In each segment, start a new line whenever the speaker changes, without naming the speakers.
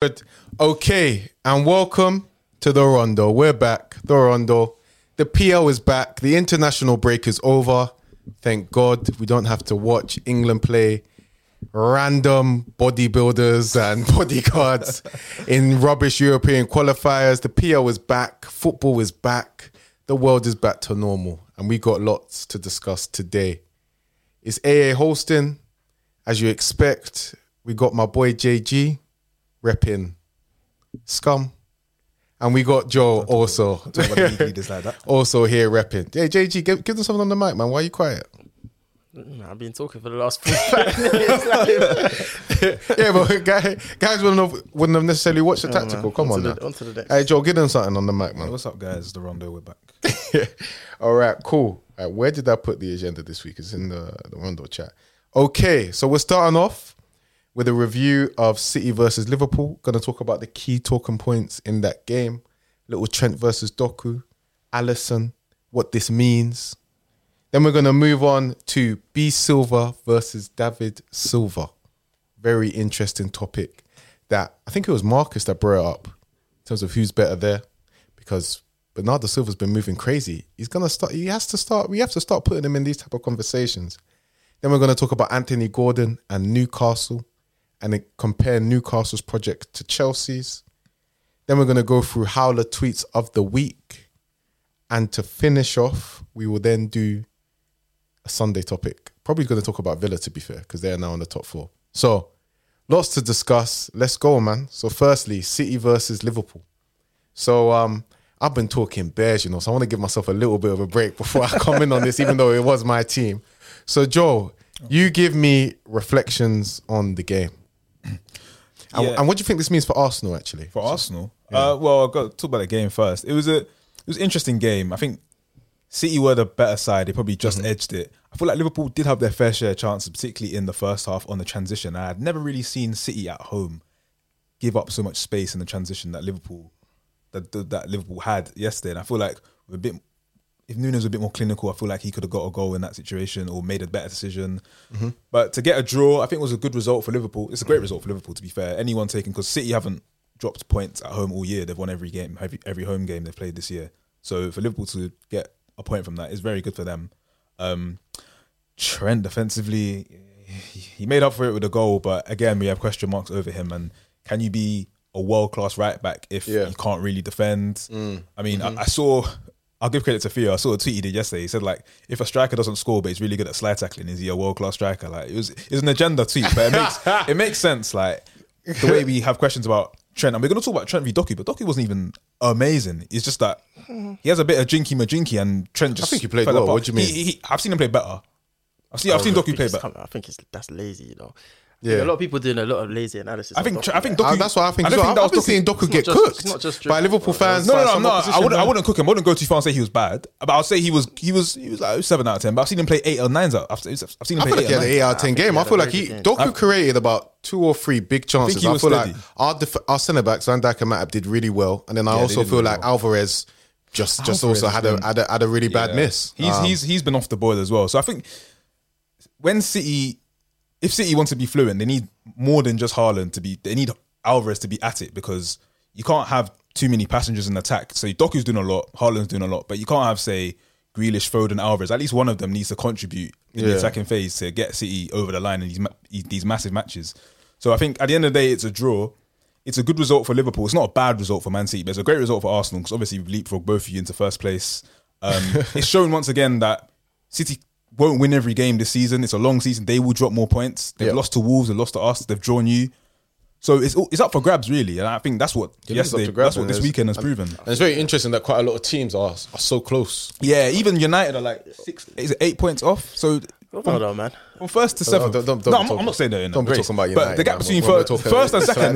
Good. Okay, and welcome to the Rondo. We're back. The Rondo. The PL is back. The international break is over. Thank God we don't have to watch England play random bodybuilders and bodyguards in rubbish European qualifiers. The PL is back. Football is back. The world is back to normal. And we got lots to discuss today. It's AA hosting. As you expect, we got my boy JG repping Scum. And we got Joe also. Also here repping. Hey, JG, give them something on the mic, man. Why are you quiet?
I've been talking for the last 45 minutes.
Yeah, but guys wouldn't have necessarily watched the tactical. Come on now.
On to the next.
Hey, Joe, give them something on the mic, man.
Hey, what's up, guys? It's the Rondo. We're back.
All right, cool. All right, where did I put the agenda this week? It's in the Rondo chat. Okay, so we're starting off with a review of City versus Liverpool. Going to talk about the key talking points in that game. Little Trent versus Doku, Alisson, what this means. Then we're going to move on to B Silva versus David Silva. Very interesting topic that I think it was Marcus that brought it up in terms of who's better there, because Bernardo Silva's been moving crazy. We have to start putting him in these type of conversations. Then we're going to talk about Anthony Gordon and Newcastle and then compare Newcastle's project to Chelsea's. Then we're going to go through Howler tweets of the week. And to finish off, we will then do a Sunday topic. Probably going to talk about Villa, to be fair, because they're now on the top four. So, lots to discuss. Let's go, man. So firstly, City versus Liverpool. So I've been talking Bears, so I want to give myself a little bit of a break before I come in on this, even though it was my team. So, Joe, you give me reflections on the game. And what do you think this means for Arsenal, actually?
For Arsenal? Yeah. Well, I've got to talk about the game first. It was an interesting game. I think City were the better side. They probably just edged it. I feel like Liverpool did have their fair share of chances, particularly in the first half on the transition. I had never really seen City at home give up so much space in the transition that Liverpool had yesterday. And I feel like if Nunes was a bit more clinical, I feel like he could have got a goal in that situation or made a better decision. Mm-hmm. But to get a draw, I think it was a good result for Liverpool. It's a great result for Liverpool, to be fair. Anyone taking, because City haven't dropped points at home all year. They've won every game, every home game they've played this year. So for Liverpool to get a point from that is very good for them. Trent defensively, he made up for it with a goal, but again, we have question marks over him. And can you be a world-class right back if you can't really defend? I mean, I'll give credit to Theo. I saw a tweet he did yesterday. He said, like, if a striker doesn't score but he's really good at slide tackling, is he a world-class striker? Like, it was an agenda tweet, but it makes sense, like, the way we have questions about Trent. And we're going to talk about Trent v Doku, but Doku wasn't even amazing. It's just that he has a bit of jinky-majinky and Trent just
I think he played well. Apart. What do you mean?
I've seen him play better. I've seen Doku play better.
I think that's lazy, Yeah, a lot of people doing a lot of lazy analysis.
I think Doku.
That's what I think. I've been seeing Doku get cooked by Liverpool fans.
No. I wouldn't cook him. I wouldn't go too far and say he was bad. But I'll say he was like 7 out of 10. But I've seen him play 8 or 9s out. I've seen him play 8
he had an 8 out of 10 game. I feel like Doku created about 2 or 3 big chances. I feel like our centre backs, Van Dijk and Matip, did really well. And then I also feel like Alvarez just also had a really bad miss.
He's been off the boil as well. So I think if City want to be fluent, they need more than just Haaland they need Alvarez to be at it, because you can't have too many passengers in attack. So Doku's doing a lot, Haaland's doing a lot, but you can't have, say, Grealish, Foden, Alvarez. At least one of them needs to contribute in the attacking phase to get City over the line in these massive matches. So I think at the end of the day, it's a draw. It's a good result for Liverpool. It's not a bad result for Man City, but it's a great result for Arsenal, because obviously we've leapfrogged both of you into first place. It's shown once again that City won't win every game this season. It's a long season. They will drop more points. They've lost to Wolves. They've lost to us. They've drawn you. So it's up for grabs, really. And I think that's what this weekend has proven.
And it's very interesting that quite a lot of teams are so close.
Yeah, even United are like 8 points off. So
Hold on, man.
From first to seventh. I'm not saying that.
Don't be talking about United.
But the gap between first and second.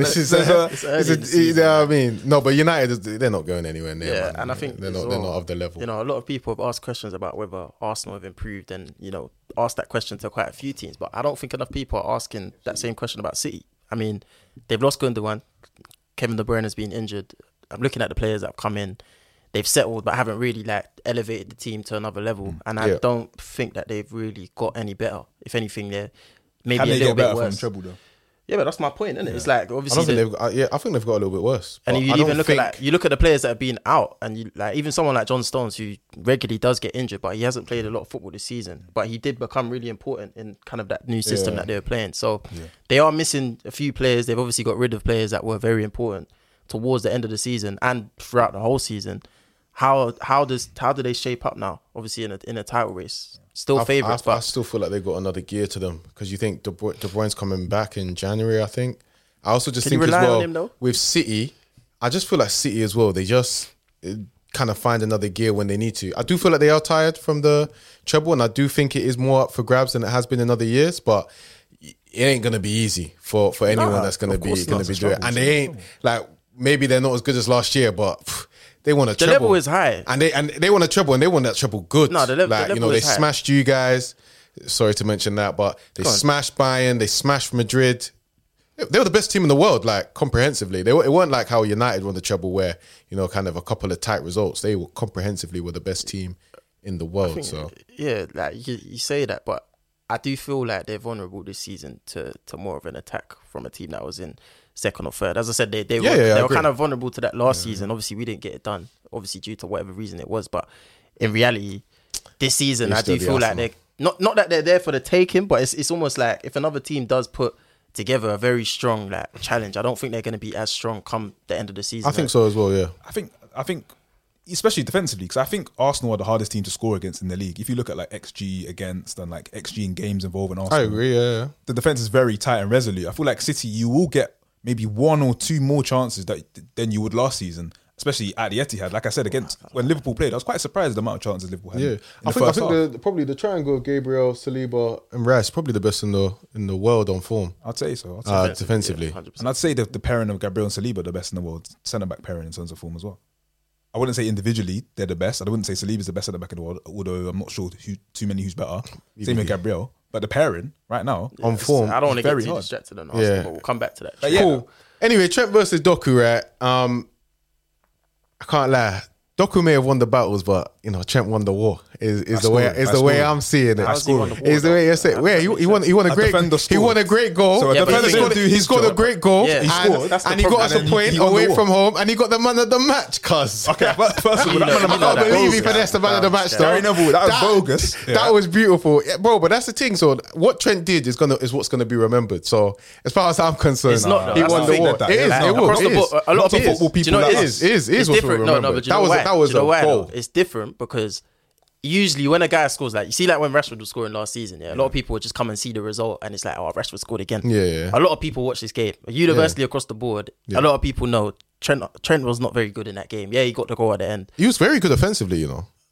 No, but United, they're not going anywhere near.
Yeah, and I think
they're not of the level.
A lot of people have asked questions about whether Arsenal have improved, and asked that question to quite a few teams. But I don't think enough people are asking that same question about City. I mean, they've lost Gundogan. Kevin De Bruyne has been injured. I'm looking at the players that have come in. They've settled, but haven't really elevated the team to another level. And I don't think that they've really got any better. If anything, they're maybe a little bit worse.
From treble, though?
Yeah, but that's my point, isn't it? It's like
I
obviously
don't think I think they've got a little bit worse.
and
But
you
I
even
don't
look
think-
at you look at the players that have been out, and you like even someone like John Stones, who regularly does get injured, but he hasn't played a lot of football this season. But he did become really important in kind of that new system that they were playing. So they are missing a few players. They've obviously got rid of players that were very important towards the end of the season and throughout the whole season. How do they shape up now? Obviously in a title race, still favourites,
I
but
still feel like they've got another gear to them because you think De Bruyne's coming back in January. I think. I also just
Can you
think as
rely on
well
him, though?
with City. I just feel like City as well. They just kind of find another gear when they need to. I do feel like they are tired from the treble, and I do think it is more up for grabs than it has been in other years. But it ain't gonna be easy for anyone that's gonna be doing it. And they ain't like maybe they're not as good as last year, but. They want a
the
treble.
level is high.
And they want a treble, and they want that treble good.
No, the level
they
is high.
smashed you guys. Sorry to mention that, but they smashed Bayern, they smashed Madrid. They were the best team in the world, like comprehensively. It weren't like how United won the treble, where kind of a couple of tight results. They were comprehensively the best team in the world. So
yeah, like you say that, but I do feel like they're vulnerable this season to more of an attack from a team that was in second or third. As I said, they were kind of vulnerable to that last season. Obviously, we didn't get it done, obviously due to whatever reason it was. But in reality, this season, I do feel like they're not that they're there for the taking, but it's almost like if another team does put together a very strong like challenge, I don't think they're going to be as strong come the end of the season.
I think so as well. Yeah,
I think, especially defensively, because I think Arsenal are the hardest team to score against in the league. If you look at like XG against and like XG in games involving Arsenal,
I agree. Yeah.
The defense is very tight and resolute. I feel like City, you will get maybe one or two more chances than you would last season, especially at the Etihad. Like I said, when Liverpool played, I was quite surprised at the amount of chances Liverpool had.
Yeah, I think probably the triangle of Gabriel, Saliba, and Rice probably the best in the world on form.
I'd say so.
Defensively,
yeah,
and I'd say the pairing of Gabriel and Saliba the best in the world, centre back pairing in terms of form as well. I wouldn't say individually they're the best. I wouldn't say Saliba's the best centre back in the world, although I'm not sure who's better. Same with Gabriel, but the pairing right now
on form,
I don't want to get
very
too
hard.
distracted on Arsenal, but we'll come back to that.
Cool. Anyway, Trent versus Doku, right? I can't lie. Doku may have won the battles, but Trent won the war. Is the way I'm seeing it. Is the way you're saying. Where he won a great goal.
So
he scored a great goal.
Yeah,
He scored, and he got us a point away from home, and he got the man of the match. Cuz
Okay, first of all,
I can't believe he finessed the man of the match.
Gary Neville, that was bogus.
That was beautiful, bro. But that's the thing. So what Trent did is what's gonna be remembered. So as far as I'm concerned,
It's not, though.
he
That's
won
the
the
thing.
war. It is.
Like,
It
across the
will.
board, a lot of
football people
do you know
like
what it
us.
is?
It's
It's
different.
different. No, but do you know why?
That was
Do you know
a
why,
goal.
though? It's different because usually when a guy scores, like you see, like when Rashford was scoring last season, a lot of people would just come and see the result, and it's like, oh, Rashford scored again.
Yeah.
A lot of people watch this game universally across the board. A lot of people know Trent was not very good in that game. Yeah, he got the goal at the end.
He was very good offensively,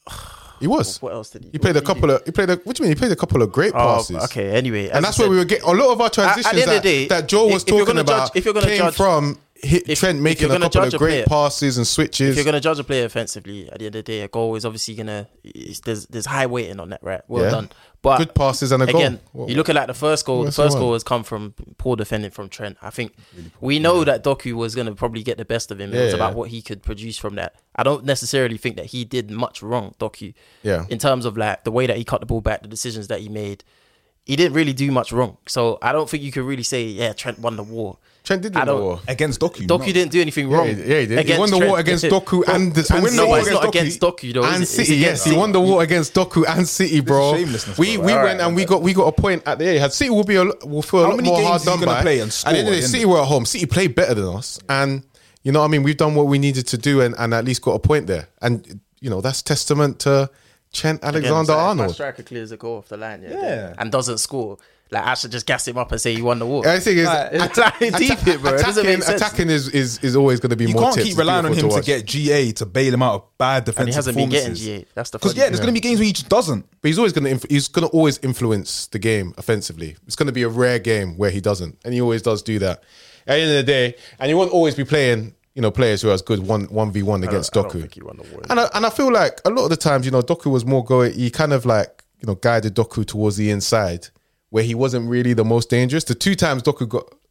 He was.
What else did he?
He played a couple of. What do you mean? He played a couple of great passes.
Okay. Anyway,
And that's where we were getting a lot of our transitions
at the end of the day,
that Joe was
if you're
talking
gonna
about.
judge- if you're gonna
came
judge-
from Trent making
you're
a
gonna
couple
judge
of
a
great
player-
passes and switches.
if you're going to judge a player offensively, at the end of the day, a goal is obviously there's high weighting on that, right? Well done. But
Good passes and a
again,
goal.
you look at like the first goal. The
What's
first
the
goal
one?
has come from poor defending from Trent. I think we know that Doku was going to probably get the best of him. It was about what he could produce from that. I don't necessarily think that he did much wrong, Doku.
Yeah.
In terms of like the way that he cut the ball back, the decisions that he made, he didn't really do much wrong. So I don't think you could really say, Trent won the war.
Trent did win the war.
against Doku.
Doku didn't do anything wrong.
Yeah, he did. He
against
won the
Trent.
war against Doku and
win the
No,
war
but it's not against Doku though.
and
is it? It's
City. Yes,
against
he
City.
won the war against Doku and City, bro.
shamelessness,
We
bro.
went and we got a point at the end. Had City will feel a lot
many
more
games
hard
is he
done
gonna
by.
play and score
At the end of the
at
day,
the
City
end?
were at home. City played better than us, and you know what I mean. We've done what we needed to do and at least got a point there. And that's testament to Trent Alexander-Arnold.
If a striker clears a goal off the line,
Yeah.
and doesn't score, like I should just gas him up and say he won the war.
I think
It's like deep it, bro. It doesn't make sense.
attacking is always going to be
You
more.
can't
tips.
keep
It's
relying on him
beautiful
to
watch.
get GA to bail him out of bad defensive
And he hasn't been getting
performances.
GA. That's the
Because
funny
there's going to be games where he just doesn't.
But he's always going to always influence the game offensively. It's going to be a rare game where he doesn't, and he always does do that. At the end of the day, and you won't always be playing players who are as good 1v1 against
I don't
Doku.
think he won the war.
And I feel like a lot of the times, Doku was more going. He kind of like guided Doku towards the inside, where he wasn't really the most dangerous. The two times Doku got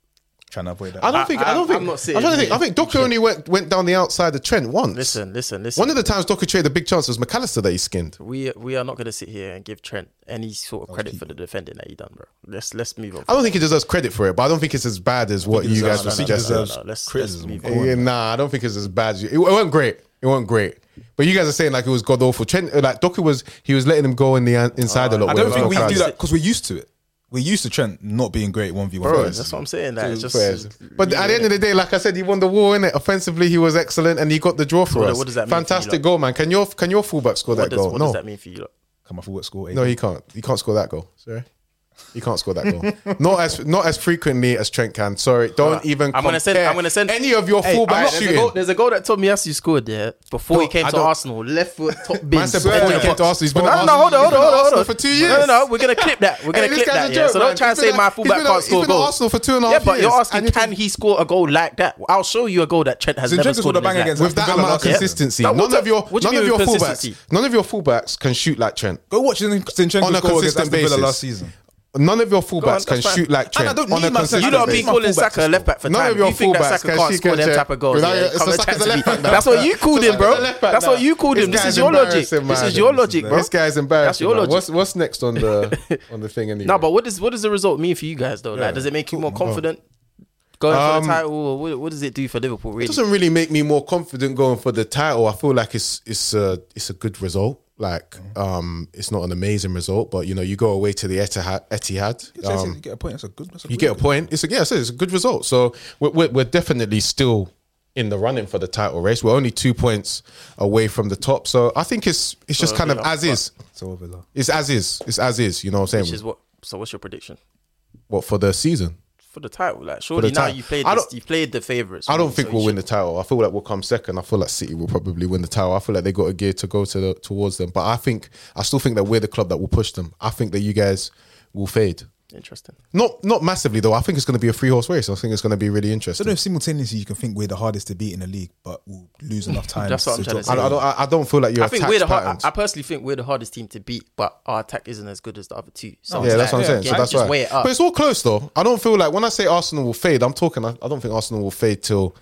trying to avoid that.
I don't think.
I'm not sitting
I'm trying to think.
here.
I think Doku only went down the outside of Trent once.
Listen.
One of the times Doku traded a big chance was McAllister that he skinned.
We are not going to sit here and give Trent any sort of credit for the defending that he done, bro. Let's move on.
I don't think he deserves credit for it, but I don't think it's as bad as what you guys were suggesting.
Let's
criticism.
move on.
Yeah, nah, I don't think it's as bad as you. It wasn't great. It wasn't great. But you guys are saying like it was god awful. Trent, like Doku was letting him go in the inside a lot.
I don't think we
crowds.
do that because we're used to it. We're used to Trent not being great 1v1.
Bro,
That's what I'm saying. That it's
Fairs.
just.
But at the end of the day, like I said, he won the war, innit? Offensively, he was excellent, and he got the draw for us.
What does that mean for you,
Fantastic
like?
goal, man. Can your fullback score that goal?
What
No,
does that mean for you? Lot?
Come off what score?
no, he can't. He can't score that goal. Sorry. He can't score that goal. Not as frequently as Trent can. Sorry, don't even.
I'm gonna send
any of your fullbacks shooting.
There's a goal that Tomiyasu scored there before he came
I
to
don't-
Arsenal. Left foot, top bin.
Man said before he came to Arsenal, he's been at
No, hold
Arsenal
on.
for 2 years.
No. We're gonna clip that. We're gonna
Hey, this
clip
guy's
that.
a
Yeah.
joke,
So don't
man.
try and
He's
say
been
my
at-
fullback
he's been
can't score
at
goals.
Arsenal for 2.5
Yeah, but you're
years,
asking,
and
can he score a goal like that? I'll show you a goal that Trent has
Zinchenko
never
scored
scored
a
in
bang
his
against
life.
with that
Villa
amount of
last season.
consistency?
No,
None of your
what do you mean with consistency?
fullbacks can shoot like Trent.
Go watch Zinchenko
On a
score against
consistent
Aston Villa
basis.
last season.
None of your
on,
fullbacks can
that's fine.
shoot like Trent.
I don't
on a
need Man City.
consistent
You don't be
basis.
my
calling
fullback
Saka a left back for
None
time.
of your
You think that
fullbacks
Saka
can
can't
shoot
score them
Trent.
type of goals?
Without-
Yeah,
so
come and
Saka's
chat
a
to me.
left back now.
That's what you called him, bro.
Saka's a left back
That's
now.
what you called him.
This
This is
guy's
your logic.
embarrassing,
This
man.
is your logic, bro.
This guy's embarrassing.
That's your
man.
logic.
What's next on the thing anyway?
No, but what does the result mean for you guys though? Like, does it make you more confident going for the title? Or what does it do for Liverpool?
It
Really?
doesn't really make me more confident going for the title. I feel like it's a good result. Like it's not an amazing result, but you go away to the Etihad.
You get a point. That's a good.
You get a point. It's a good result. So we're definitely still in the running for the title race. We're only 2 points away from the top. So I think it's just kind of as is.
So Villa.
It's as is. It's as is. You know what I'm
Which
saying?
is what? So what's your prediction
What for the season?
for the title? Like, surely now
title.
you played the favourites.
I don't think we'll win the title. I feel like we'll come second. I feel like City will probably win the title. I feel like they got a gear to go towards them. But I still think that we're the club that will push them. I think that you guys will fade.
Interesting.
Not massively though. I think it's going to be a 3-horse race. I think it's going to be really
I
interesting.
don't know if simultaneously you can think we're the hardest to beat in the league, but we'll lose enough time.
That's what I'm trying to say.
I don't feel like you're
I think
attack
we're the
patterns.
I personally think we're the hardest team to beat, but our attack isn't as good as the other two. So
Yeah, that's what I'm saying.
again,
So that's
just
why.
weigh it up.
But it's all close though. I don't feel like when I say Arsenal will fade, I don't think Arsenal will fade till,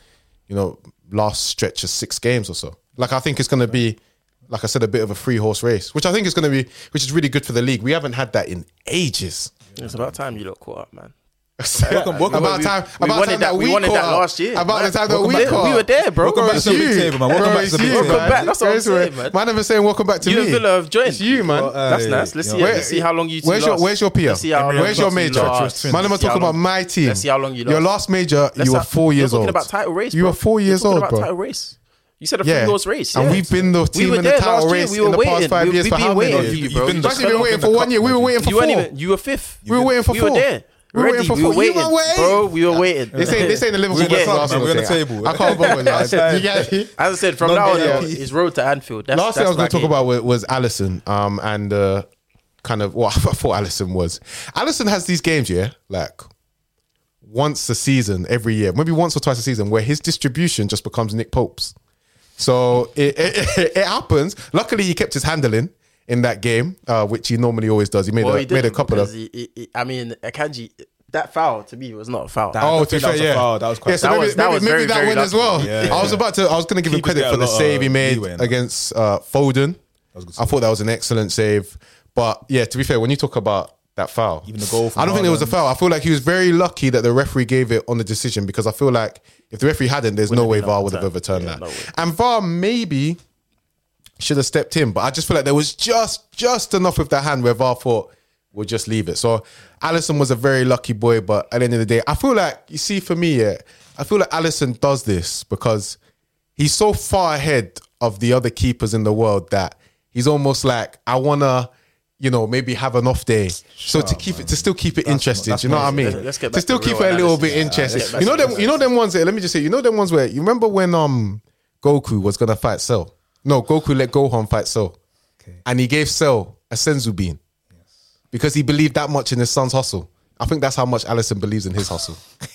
last stretch of 6 games or so. Like I think it's going to be, like I said, a bit of a 3-horse race, which I think is going to be, which is really good for the league. We haven't had that in ages.
It's about time you lot caught up, man.
About time
We wanted that last year.
About the time that
Welcome
we
back.
caught
We were there, bro.
Welcome back
It's
to the
you.
big table, man. Welcome
Bro,
back to
it's
the big
you,
table.
Welcome back. That's what I'm saying, man.
Man never saying welcome back to
You
me.
and Villa have joined.
It's you, man.
That's nice. Let's see.
Where-
Let's see how long you two
Where's
last.
your peer?
Let's see how long
Where's your
you
major?
last.
Man, I'm
Let's see
talking
how
about
long-
my team.
Let's see how long you
Your
last.
last major, you were 4 years
You're
old.
talking about title race.
You
bro.
were 4 years
You're talking
old,
about
bro.
title race. You said a
Yeah.
3-horse race.
And
yeah.
we've been the team
were
in the
there
title
last year.
race
We
in
were
the past
waiting.
5 years
We've
for
been
how many?
waiting for you, bro.
You've been
You
the-
Actually, we were waiting for 1 year. We were waiting for
You weren't
4.
even. You were fifth.
We were waiting for
We were
4.
there.
We were
Ready.
waiting for
We were
4. You
waiting,
were waiting.
bro. We were waiting.
They say the Liverpool
We're in the
versus
club,
Arsenal
man. We're on the
thing.
table.
I can't bother with that. You get it?
As I said, from now on,
Non-VIP.
it's road to Anfield. That's,
Last thing I was going
that's
to talk
my
about was Alisson, and kind of what I thought Alisson was. Alisson has these games, yeah, like once a season, every year, maybe once or twice a season, where his distribution just becomes Nick Pope's. So it happens. Luckily, he kept his handling in that game, which he normally always does. He made made a couple of.
I mean, Akanji, that foul to me was not a foul.
Oh,
I
to
think
be
that
fair,
was a
yeah.
foul. That was quite-
Yeah, so
That
maybe,
was- that was
maybe
very,
that
very
went as
lucky.
well.
Yeah.
I was going to give him
Keepers
credit
get
for
a
the
lot
save he
of
made
leeway in that.
against Foden.
was good
I thought that was an excellent save. But yeah, to be fair, when you talk about that foul,
Even the goal from
I don't think it was a
Haaland.
foul. I feel like he was very lucky that the referee gave it on the decision, because I feel like if the referee hadn't, there's no way
been
VAR would have
overturned.
overturned
Yeah,
that.
no way.
And VAR maybe should have stepped in, but I just feel like there was just enough with the hand where VAR thought we'll just leave it. So Alisson was a very lucky boy, but at the end of the day, I feel like, you see, for me, yeah, I feel like Alisson does this because he's so far ahead of the other keepers in the world that he's almost like, I want to, maybe have an off day. So to still keep it interesting, do you know what I mean?
Let's get
To
back
still
to
keep it
real
a little bit
analysis.
interesting.
Let's get
You know
back to
them, them ones. Let me just say, them ones where you remember when Goku was gonna fight Cell. No, Goku let Gohan fight Cell, and he gave Cell a senzu bean because he believed that much in his son's hustle. I think that's how much Alisson believes in his hustle.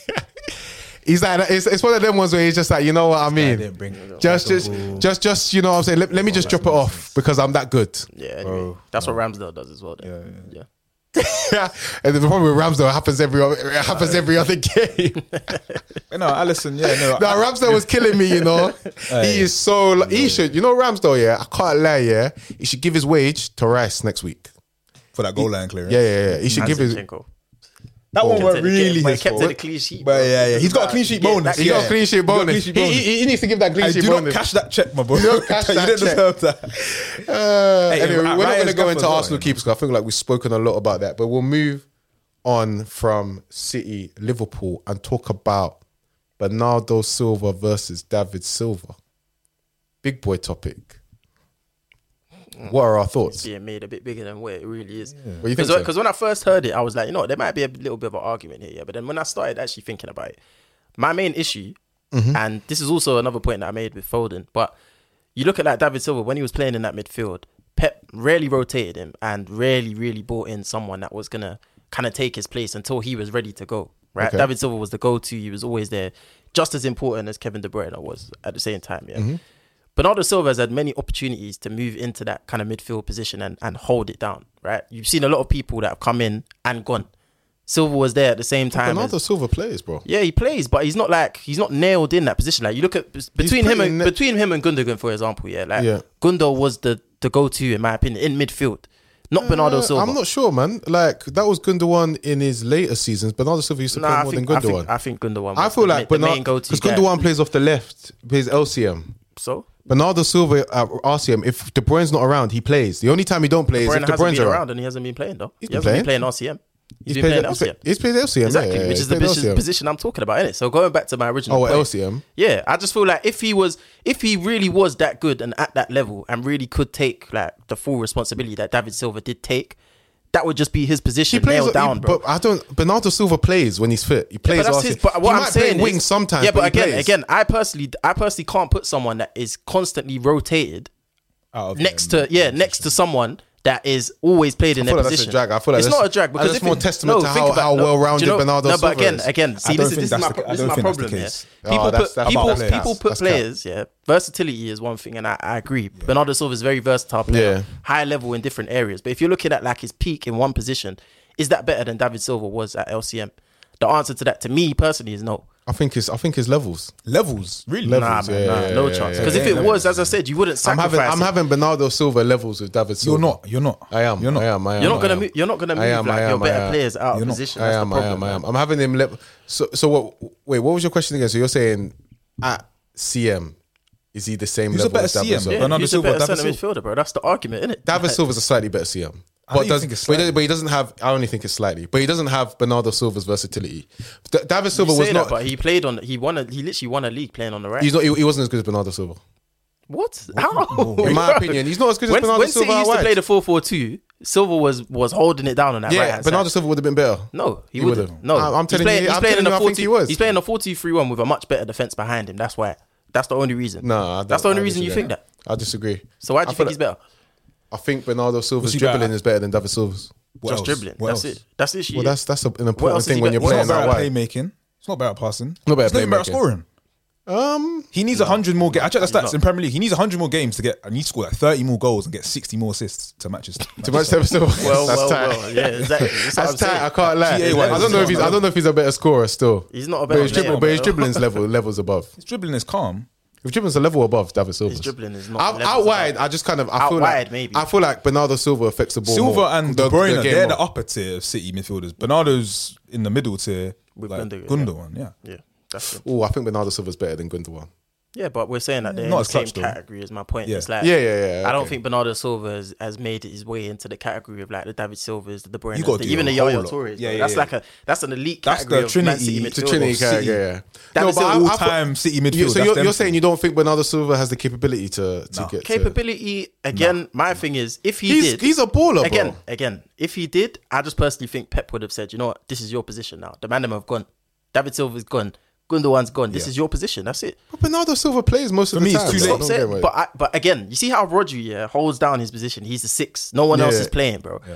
He's like, it's one of them ones where he's just like, you know what I mean?
didn't bring
Just, you know what I'm saying? Let me just drop it off because I'm that good.
Yeah, anyway, that's what Ramsdale does as well. Then. Yeah.
And the problem with Ramsdale happens every other game.
No, Alisson, yeah, no.
No, Ramsdale was killing me, you know. He is so... He should... You know Ramsdale, yeah? I can't lie, yeah? He should give his wage to Rice next week.
For that goal line clearance.
Yeah. He should give his...
That one weren't really
But he
his
kept
fault.
it a clean sheet.
But yeah. He's got a clean sheet bonus.
He got a clean sheet
He's got a
bonus.
clean sheet bonus.
He needs to give that clean sheet
Do
bonus.
not cash that check, my boy.
Do not cash
You
that
didn't
check.
deserve that.
Anyway, we're not
Ryan
going to go
Gaffer's
into
well,
Arsenal
you know.
keepers because I think like we've spoken a lot about that. But we'll move on from City, Liverpool, and talk about Bernardo Silva versus David Silva. Big boy topic. What are our thoughts?
Being made a bit bigger than what it really is.
What do you think, sir?
Because when I first heard it, I was like, you know what, there might be a little bit of an argument here. Yeah? But then when I started actually thinking about it, my main issue, and this is also another point that I made with Foden, but you look at like David Silva, when he was playing in that midfield, Pep rarely rotated him and rarely really brought in someone that was going to kind of take his place until he was ready to go, right?
Okay.
David Silva was the go-to. He was always there, just as important as Kevin De Bruyne was at the same time, yeah? Bernardo Silva has had many opportunities to move into that kind of midfield position and hold it down, right? You've seen a lot of people that have come in and gone. Silva was there at the same time.
Bernardo Silva plays, bro.
Yeah, he plays, but he's not nailed in that position. Like you look at between him and Gundogan, for example, yeah. Like Gundo was the go-to in my opinion in midfield, not Bernardo Silva.
I'm not sure, man. Like that was Gundogan in his later seasons. Bernardo Silva used to play more than Gundogan.
I think Gundogan.
I feel like
the main go-to
because
guy.
Gundogan plays off the left, plays LCM.
So
Bernardo Silva at RCM, if De Bruyne's not around, he plays. The only time he don't play is if
Bruyne
De
hasn't
Bruyne's
been
around.
around and he hasn't been playing though. He
been
hasn't been playing RCM. He's been playing LCM.
He's played LCM,
Exactly,
yeah,
which is the position I'm talking about, innit? So going back to my original point,
LCM.
Yeah, I just feel like if he really was that good and at that level and really could take like the full responsibility that David Silva did take, that would just be his position nailed down, bro.
But Bernardo Silva plays when he's fit. He plays.
But that's his. But what I'm saying
wing
is,
sometimes.
Yeah, but
he plays.
again, I personally can't put someone that is constantly rotated next to someone that is always played in their position.
That's a drag. I feel like
it's not a drag because
it's more testament to how well-rounded Bernardo Silva is.
No, but again, see, this is my problem here. People put players, versatility is one thing, and I agree. Yeah. Bernardo Silva is a very versatile player, high level in different areas. But if you're looking at like his peak in one position, is that better than David Silva was at LCM? The answer to that, to me personally, is no.
I think it's levels.
Levels? Really?
Levels,
no chance. Because if it was, as I said, you wouldn't sacrifice.
I'm having Bernardo Silva levels with David Silva.
You're not.
I am. You're not
gonna move like your better players out of position.
I am. I'm having him. So what? Wait, what was your question again? So you're saying at CM, is he the same level as David Silva?
Yeah, he's a better centre midfielder, bro. That's the argument, isn't it?
David Silva's a slightly better CM. But he doesn't have. I only think it's slightly, but he doesn't have Bernardo Silva's versatility. David Silva was not.
But he played on. He literally won a league playing on the right.
He's not. He wasn't as good as Bernardo Silva.
What? How?
In my opinion, he's not as good as Bernardo Silva.
When City used to play the 4-4-2, Silva was holding it down on that right hand side.
Bernardo Silva would have been better.
No, he wouldn't. No,
I'm telling you, I think he was.
He's playing a 4-2-3-1 with a much better defense behind him. That's why. That's the only reason.
No,
that's the only reason you think that.
I disagree.
So why do you think he's better?
I think Bernardo Silva's dribbling is better than David Silva's.
Just dribbling. That's it. That's the issue.
Well, that's an important thing when you're playing
out
wide.
Playmaking. It's not better passing.
Not better
playmaking. It's not better scoring.
He
needs 100 more games. I checked the stats in Premier League. He needs 100 more games to get, and he scored like 30 more goals and get 60 more assists to match his.
David Silva.
Well, yeah, exactly.
That's tight. I can't lie. I don't know if he's a better scorer still.
He's not a better player.
But his dribbling's levels above.
His dribbling is calm.
His dribbling's a level above David Silva's.
His dribbling is not
out wide. I just kind of I feel like Bernardo Silva affects the ball.
Silva
more.
and De Bruyne, they're the upper tier of City midfielders. Bernardo's in the middle tier with like Gundogan.
Yeah, that's it.
Oh, I think Bernardo Silva's better than Gundogan.
Yeah, but we're saying that they're in the same category is my point.
Yeah.
It's like, I don't think Bernardo Silva has made his way into the category of like the David Silvas, the De Bruyne, even the Yaya Touré. That's an elite category.
That's the Trinity
category. Yeah.
That's the all-time City midfield.
So you're saying you don't think Bernardo Silva has the capability to get
capability? Again, my thing is if he's
a baller.
Again, if he did, I just personally think Pep would have said, you know what, this is your position now. The man have gone. David Silva's gone. Gundogan's gone. This is your position. That's it.
But Bernardo Silva plays most of the time.
It's too late.
But again, you see how Rodri holds down his position. He's the 6. No one else is playing, bro. Yeah.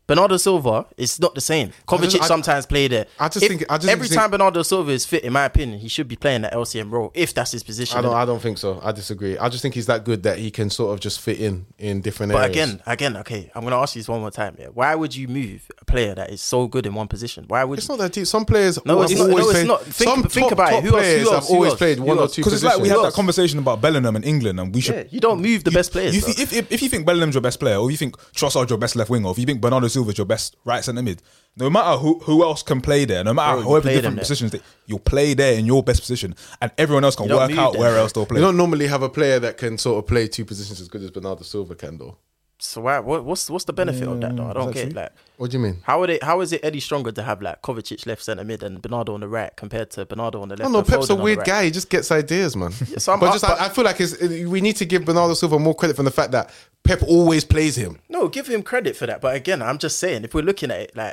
Bernardo Silva, it's not the same. Kovacic sometimes play there. Every time Bernardo Silva is fit, in my opinion, he should be playing that LCM role if that's his position.
I don't think so. I disagree. I just think he's that good that he can sort of just fit in different areas.
But again, okay, I'm going to ask you this one more time. Yeah. Why would you move a player that is so good in one position? Why would
It's not that deep. Some players
No, it's not. Think about it. Who
players
else?
have always played one or two
Because
positions.
it's like we had that conversation about Bellingham in England, and we should.
Yeah, you don't move the best players.
If you think Bellingham's your best player, or you think Trossard's your best left winger, or if you think Bernardo Silva's your best right centre mid, no matter who else can play there, no matter however different positions, you'll play there in your best position, and everyone else can work out where else they'll play.
You don't normally have a player that can sort of play two positions as good as Bernardo Silva can, though.
So what's the benefit of that though? I don't get like.
What do you mean?
How is it any stronger to have like Kovacic left centre mid and Bernardo on the right compared to Bernardo on the left?
No, Pep's a weird guy. He just gets ideas, man.
So
I feel like we need to give Bernardo Silva more credit from the fact that Pep always plays him.
No, give him credit for that. But again, I'm just saying, if we're looking at it, like,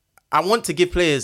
I want to give players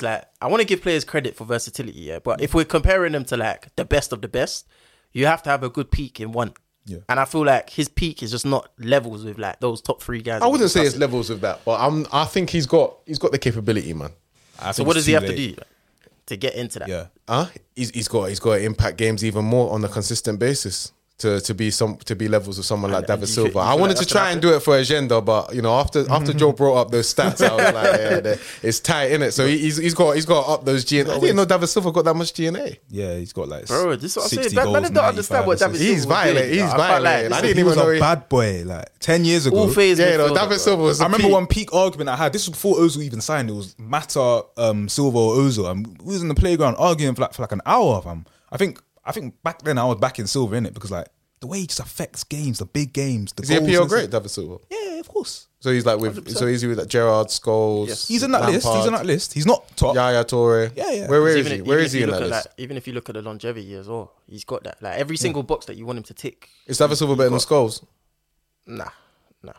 credit for versatility, yeah. But if we're comparing them to like the best of the best, you have to have a good peak in one.
Yeah.
And I feel like his peak is just not levels with like those top three guys.
I wouldn't say it's levels with that, but I think he's got the capability, man.
So what does he have to do to get into that?
Yeah.
He's got to impact games even more on a consistent basis to be levels with someone like David Silva. I wanted to try and do it for Agenda, but after Joe brought up those stats, I was like, it's tight, innit? So he's got to up those GNA. I didn't know David Silva got that much GNA.
Yeah, he's got like
bro, this is what I'm
60
saying.
goals,
Man, don't understand what David Silva
He's violent. He's violent. I didn't
he
even
was
know
a bad boy like 10 years ago.
All phase midfielder,
David Silva was.
I remember one peak argument I had. This was before Ozil even signed. It was Mata, Silva, or Ozil, and we was in the playground arguing for like an hour. I think back then I was backing Silva in it because like the way he just affects games, the big games.
Is he a PL great, David Silva?
Yeah, of course.
So he's like with
100%.
So he's with like Gerrard, Scholes.
Yes.
He's in that list. He's in that list. He's not top.
Yaya Toure.
Yeah.
Where is he? Where is he in that list?
Even if you look at the longevity as well, he's got that. Like every single box that you want him to tick.
Is David Silva better than Scholes?
Nah, not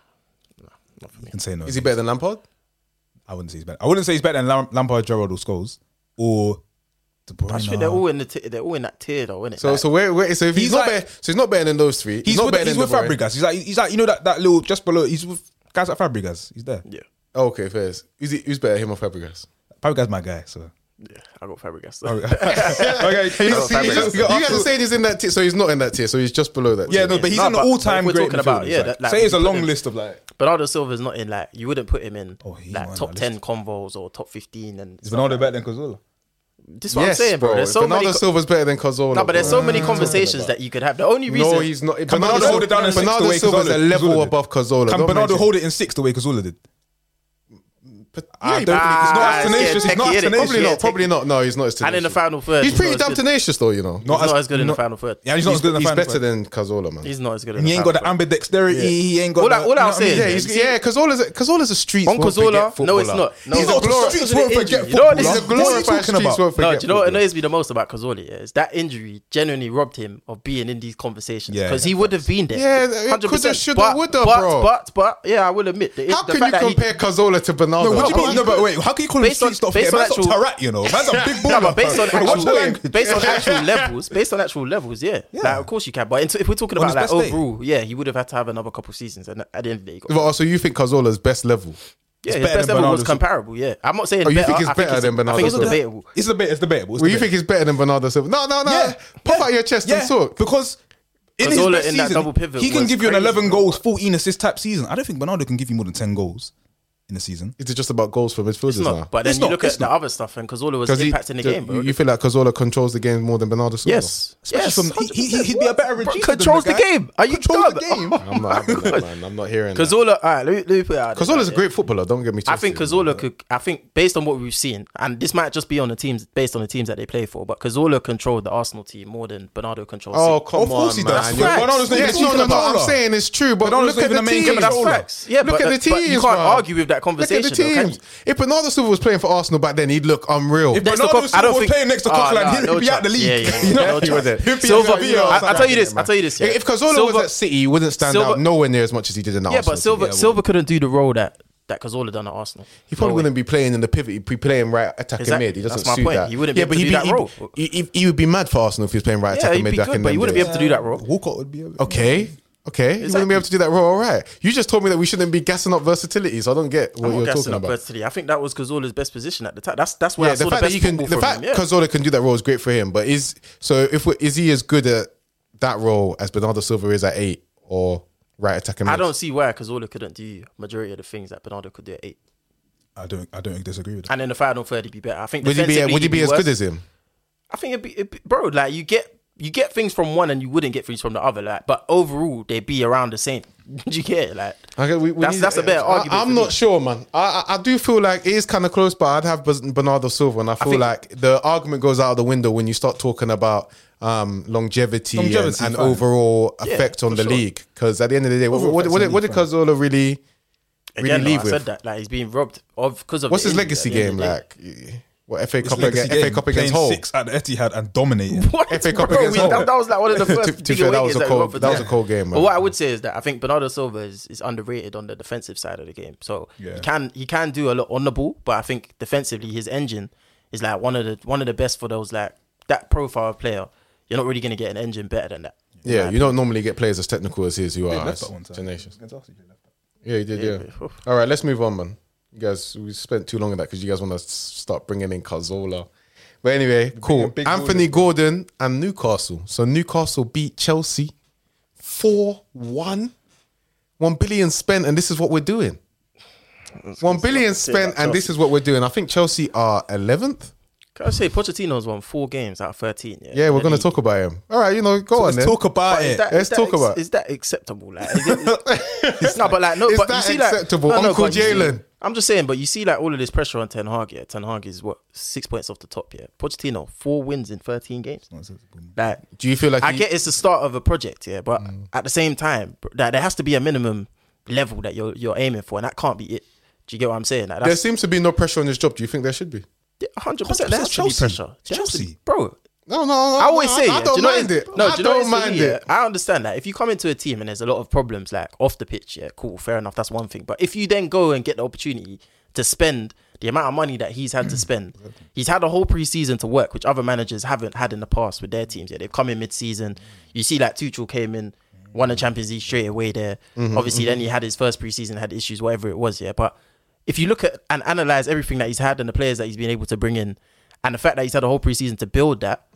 for me.
You can say no.
Is he better than Lampard?
I wouldn't say he's better. I wouldn't say he's better than Lampard, Gerrard, or Scholes, or De Bruyne.
I think they're all in that tier though, isn't it?
So if he's not better, so he's not better than those three.
He's
not
with,
better
he's
than
with
De Bruyne.
Fabregas. He's like you know that little just below. He's with guys like Fabregas. He's there.
Yeah,
Okay, fair. Who's better, him or Fabregas?
Fabregas my guy. So
I got Fabregas.
okay,
You guys are saying he's in that tier, so he's not in that tier, so he's just below that.
yeah,
tier.
no, but he's
No,
an
but
all-time
if we're
great
talking about-
midfielder.
yeah,
Like,
like,
say it's a
we put
long
him-
list of like.
Bernardo Silva's not in like you wouldn't put him in
he's
like
not in
top
that
10 convos or top 15 and
Is
stuff
Ronaldo
like
better than Cazorla?
This is what I'm saying, bro. There's so
Bernardo
many.
Silva's better than Cazorla.
No, but there's
bro.
so many conversations that you could have. The only reason
No, he's not.
Bernardo hold it down in sixth the
Bernardo
way
Silva's
Cazorla
a level
did?
above Cazorla.
Can
Don't
Bernardo
mention-
hold it in sixth the way Cazorla did? I
Yeah,
don't think he's not as
it's
tenacious. He's
getting
not as
techie, innit?
tenacious.
Probably not. No, he's not as tenacious.
and in the final third,
He's pretty
not
damn
as good.
tenacious, though. You know,
He's not as good in the final third.
Yeah, he's not as good in the
he's
final
better
third.
than Cazorla, man.
He's not as good in
He
the
ain't
final
got the
third.
ambidexterity. He ain't got.
All
that-
I'm
you know what I
saying-
mean?
Yeah, Cazorla's a street.
On Cazorla, no, it's not. No,
He's
it's
not
not.
streets won't forget
You know what
footballer.
this is?
He's a glorified
What are you talking about?
streets.
No, do you know what annoys me the most about Cazorla? Yeah, is that injury genuinely robbed him of being in these conversations
Yeah,
because he would have been there.
Yeah,
100%.
coulda, shoulda, woulda, bro.
But yeah, I will admit.
How can you compare Cazorla to Bernardo?
No, what do you mean? No, but wait, how can you call him
Based on-
street stuff?
based on
Man's not
actual-
Tarat, you know. Man's a big baller.
No, but based on
Watch the language.
based on actual levels, yeah. Like, of course you can. But if we're talking
On
about
his
like
best day.
overall, yeah, he would have had to have another couple seasons, and at the end of the day, he got
Well, so you think Cazorla's best level?
yeah, his
better
best
than
level was
Bernardo
comparable. Yeah, I'm not saying
Oh, you
better.
think it's better than Bernardo
I think it's
Silva?
debatable.
It's debatable.
Well, you think he's better than Bernardo Silva? No.
Yeah.
Pop out your chest and talk.
Because in his
Cazorla
best
in that
season,
double pivot
he can
was
give you an
crazy,
11
bro.
goals, 14 assist type season. I don't think Bernardo can give you more than 10 goals in a season.
Is it just about goals for midfielders
It's not.
now?
But then
It's
you
not,
look
it's
at the
not.
other stuff, and Cazorla was
'Cause
impacting the game, bro.
You feel like Cazorla controls the game more than Bernardo Silva?
Yes,
Especially from he'd be a better
Bro,
reducer
controls
than
the game. Are you
Controls the
dumb?
game.
I'm not having that, man. I'm not hearing that.
Cazorla, all right, let me put it out. there.
Cazorla's a great footballer. Don't get me twisted.
I think Cazorla could. I think based on what we've seen, and this might just be on the teams based on the teams that they play for, but Cazorla controlled the Arsenal team more than Bernardo controls.
Oh,
City.
come
Of course
on,
he
man.
does.
You're-
Bernardo's not
Yes,
even
no,
a
no, I'm
controller.
saying it's true, but
Bernardo's
look at
not
the
even a main
teams.
game
but that's
controller.
facts. Yeah,
Look at the
but you
teams,
can't
man.
argue with that
Look
conversation.
at the
though, can
teams.
you?
If Bernardo Silva was playing for Arsenal back then, he'd look unreal.
If
Next to
Bernardo
Coque- I
Silva
don't
was
think
playing next to
Oh,
Coquelin,
nah,
he'd
no
be out the
chance.
league.
Yeah, yeah,
You know?
no
He
chance.
wouldn't.
He'd be
Silva,
out the league.
I'll tell you this. Yeah.
If Cazorla was at City, he wouldn't stand
Silva-
out nowhere near as much as he did in the
Yeah,
Arsenal.
but Silva couldn't do the role that Cazorla done at Arsenal.
He probably
No way.
wouldn't be playing in the pivot. He'd be playing right attacking
Exactly.
mid. He doesn't
That's my
suit
point.
that.
He wouldn't be able to do that role.
He would be mad for Arsenal if he was playing right
Yeah,
attacking
he'd
mid
be
back
good,
in
but he
them
wouldn't be
days.
able to do that role.
Walcott would be.
Okay. Okay, you wouldn't be able to do that role, all right. You just told me that we shouldn't be gassing up versatility, so I don't get what you're talking about.
Versatility. I think that was Cazorla's best position at the time. That's where I saw
the fact
the
that
best
he can,
football
the
from
fact
him. Yeah.
Cazorla can do that role is great for him. But is he as good at that role as Bernardo Silva is at 8 or right attacking?
I don't see why Cazorla couldn't do majority of the things that Bernardo could do at 8.
I don't disagree with that.
And in the final third, he'd be better. I think.
Would he be as good as him?
I think it'd be bro. Like you get things from one and you wouldn't get things from the other. Like, but overall, they'd be around the same. Do you get it? Like,
okay,
that's a better argument.
I'm not sure, man. I do feel like it is kind of close, but I'd have Bernardo Silva, and I feel like the argument goes out of the window when you start talking about longevity and overall effect on the league. Because at the end of the day, what did Cazorla really leave with?
I said that like he's being robbed because of.
What's his legacy game like? What FA Cup against Hull?
6 at the Etihad and dominating.
FA Cup against Hull.
That was like one of the first.
To fair, that was a cold game. Man.
But what I would say is that I think Bernardo Silva is underrated on the defensive side of the game. So he can do a lot on the ball, but I think defensively his engine is like one of the best for those like that profile of player. You're not really going to get an engine better than that.
Yeah, you don't normally get players as technical as his who are tenacious. Yeah, he did. Yeah. All right, let's move on, man. You guys, we spent too long on that because you guys want to start bringing in Cazorla. But anyway, cool. Anthony Gordon and Newcastle. So Newcastle beat Chelsea 4-1. 1 billion spent, and this is what we're doing. 1 billion spent, and this is what we're doing. I think Chelsea are 11th.
Can I say Pochettino's won 4 games out of 13?
Yeah, we're going to talk about him. All right, go on then.
Let's talk about it.
Let's talk about it.
Is that acceptable? Like, no, but like, no,
is
but
that
you see,
acceptable?
Like,
Uncle Jalen.
I'm just saying, but you see, like, all of this pressure on Ten Hag. Yeah, Ten Hag is 6 points off the top. Yeah, Pochettino 4 wins in 13 games. Like,
do you feel like
I get it's the start of a project? Yeah, but at the same time, that there has to be a minimum level that you're aiming for, and that can't be it. Do you get what I'm saying? Like,
there seems to be no pressure on this job. Do you think there should be?
100%. There has to be pressure.
Chelsea,
bro.
No.
I always say,
I don't mind it.
No,
I don't mind it.
I understand that. If you come into a team and there's a lot of problems like off the pitch, yeah, cool, fair enough. That's one thing. But if you then go and get the opportunity to spend the amount of money that he's had to spend, he's had a whole preseason to work, which other managers haven't had in the past with their teams. Yeah, they've come in mid-season. You see, like Tuchel came in, won the Champions League straight away there. Obviously, then he had his first preseason, had issues, whatever it was. Yeah, but if you look at and analyze everything that he's had and the players that he's been able to bring in, and the fact that he's had a whole preseason to build that,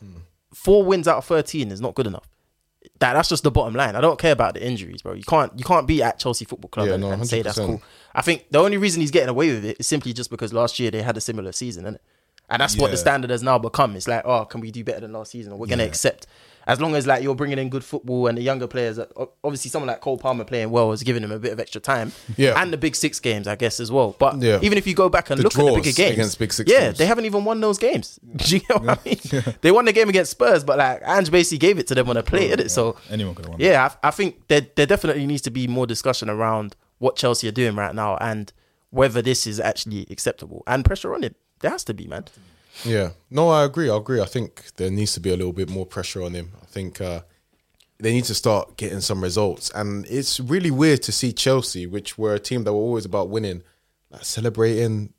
4 wins out of 13 is not good enough. That's just the bottom line. I don't care about the injuries, bro. You can't be at Chelsea Football Club and say that's cool. I think the only reason he's getting away with it is simply just because last year they had a similar season, innit? And that's what the standard has now become. It's like, oh, can we do better than last season? We're going to accept. As long as like you're bringing in good football and the younger players, obviously someone like Cole Palmer playing well is giving him a bit of extra time. Yeah. And the Big Six games, I guess, as well. But even if you go back and look at the bigger games,
against Big Six games.
they haven't even won those games. Do you get what I mean? They won the game against Spurs, but like Ange basically gave it to them on a plate, innit? So
anyone could have won.
Yeah, I think there definitely needs to be more discussion around what Chelsea are doing right now and whether this is actually acceptable and pressure on it. There has to be, man.
Yeah, no, I agree. I think there needs to be a little bit more pressure on him. I think they need to start getting some results. And it's really weird to see Chelsea, which were a team that were always about winning, like celebrating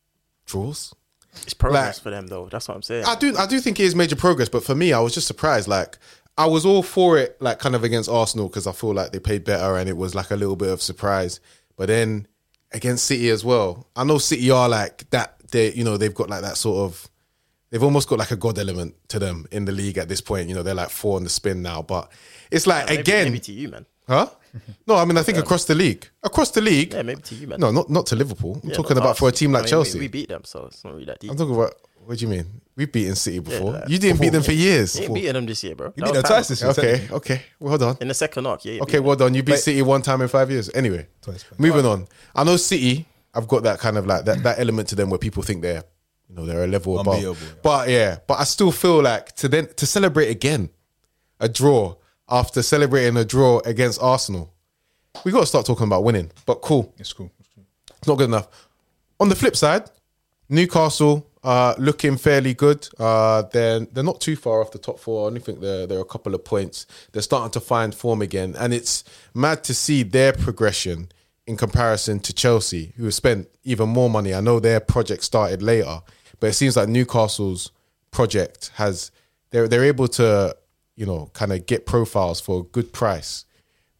draws.
It's progress for them, though. That's what I'm saying.
I do think it is major progress. But for me, I was just surprised. Like, I was all for it, like kind of against Arsenal because I feel like they played better and it was like a little bit of surprise. But then against City as well, I know City are like that. They've got like that sort of. They've almost got like a god element to them in the league at this point. You know, they're like 4 on the spin now. But it's like,
maybe to you, man.
Huh? No, I mean, I think across the league. Across the league.
Yeah, maybe to you, man.
No, not to Liverpool. I'm talking about for a team like Chelsea.
We beat them, so it's not really that deep.
I'm talking about, what do you mean? We've beaten City before. You didn't beat them for years.
You ain't beating them this year, bro.
You beat them twice this year.
Okay. Well, hold on.
In the second arc, yeah.
Okay, well done. You beat City 1 time in 5 years. Anyway, moving on. I know City, I've got that kind of like, that element to them where people think they're a level above. But I still feel like to celebrate again a draw after celebrating a draw against Arsenal, we got to start talking about winning. But cool.
It's cool.
It's not good enough. On the flip side, Newcastle looking fairly good. They're not too far off the top 4. I only think they're a couple of points. They're starting to find form again. And it's mad to see their progression in comparison to Chelsea, who have spent even more money. I know their project started later, but it seems like Newcastle's project they're able to, kind of get profiles for a good price,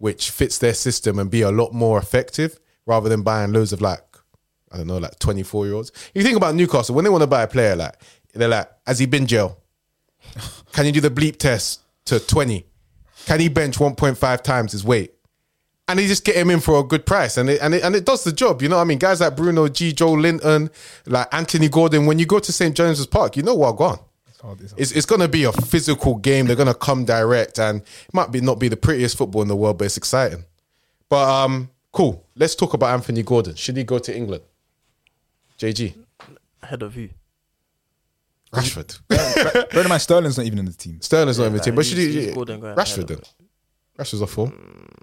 which fits their system and be a lot more effective rather than buying loads of like, I don't know, like 24-year-olds. You think about Newcastle, when they want to buy a player, like they're like, has he been jail? Can you do the bleep test to 20? Can he bench 1.5 times his weight? And they just get him in for a good price, and it does the job. You know what I mean? Guys like Bruno G, Joe Linton, like Anthony Gordon, when you go to St. James's Park, you know what, go on. It's going to be a physical game. They're going to come direct, and it might not be the prettiest football in the world, but it's exciting. But cool. Let's talk about Anthony Gordon. Should he go to England? JG.
Ahead of who?
Rashford.
Bear in mind, Sterling's not even in the team.
Sterling's not in the team, but should he?
Gordon going
Rashford
ahead
then.
of it?
Rashford's a four.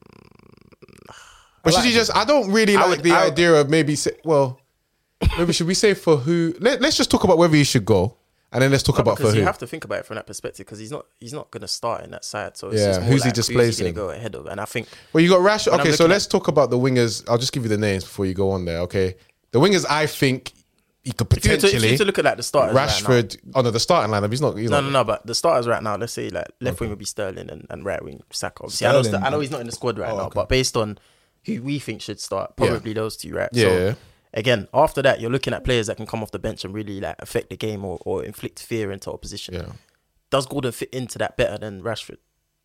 But should he just? I don't really like the idea of maybe should we say for who? Let's just talk about whether he should go. And then let's talk about for
because
who.
you have to think about it from that perspective, because he's not going to start in that side. So it's
Yeah,
just more
who's he
like,
displacing?
Who's he going to go ahead of? And I think
Well, you got Rashford.
When
Okay,
I'm
so
looking
let's talk about the wingers. I'll just give you the names before you go on there. Okay, the wingers. I think he could
if you
potentially.
were to look at like the starters,
Rashford.
right
The starting lineup. He's not.
No. But the starters right now, let's say like left wing would be Sterling and right wing Saka. Obviously, I know he's not in the squad right now, but based on who we think should start, probably those two, right?
Yeah.
So, again, after that, you're looking at players that can come off the bench and really like affect the game or inflict fear into opposition.
Yeah.
Does Gordon fit into that better than Rashford?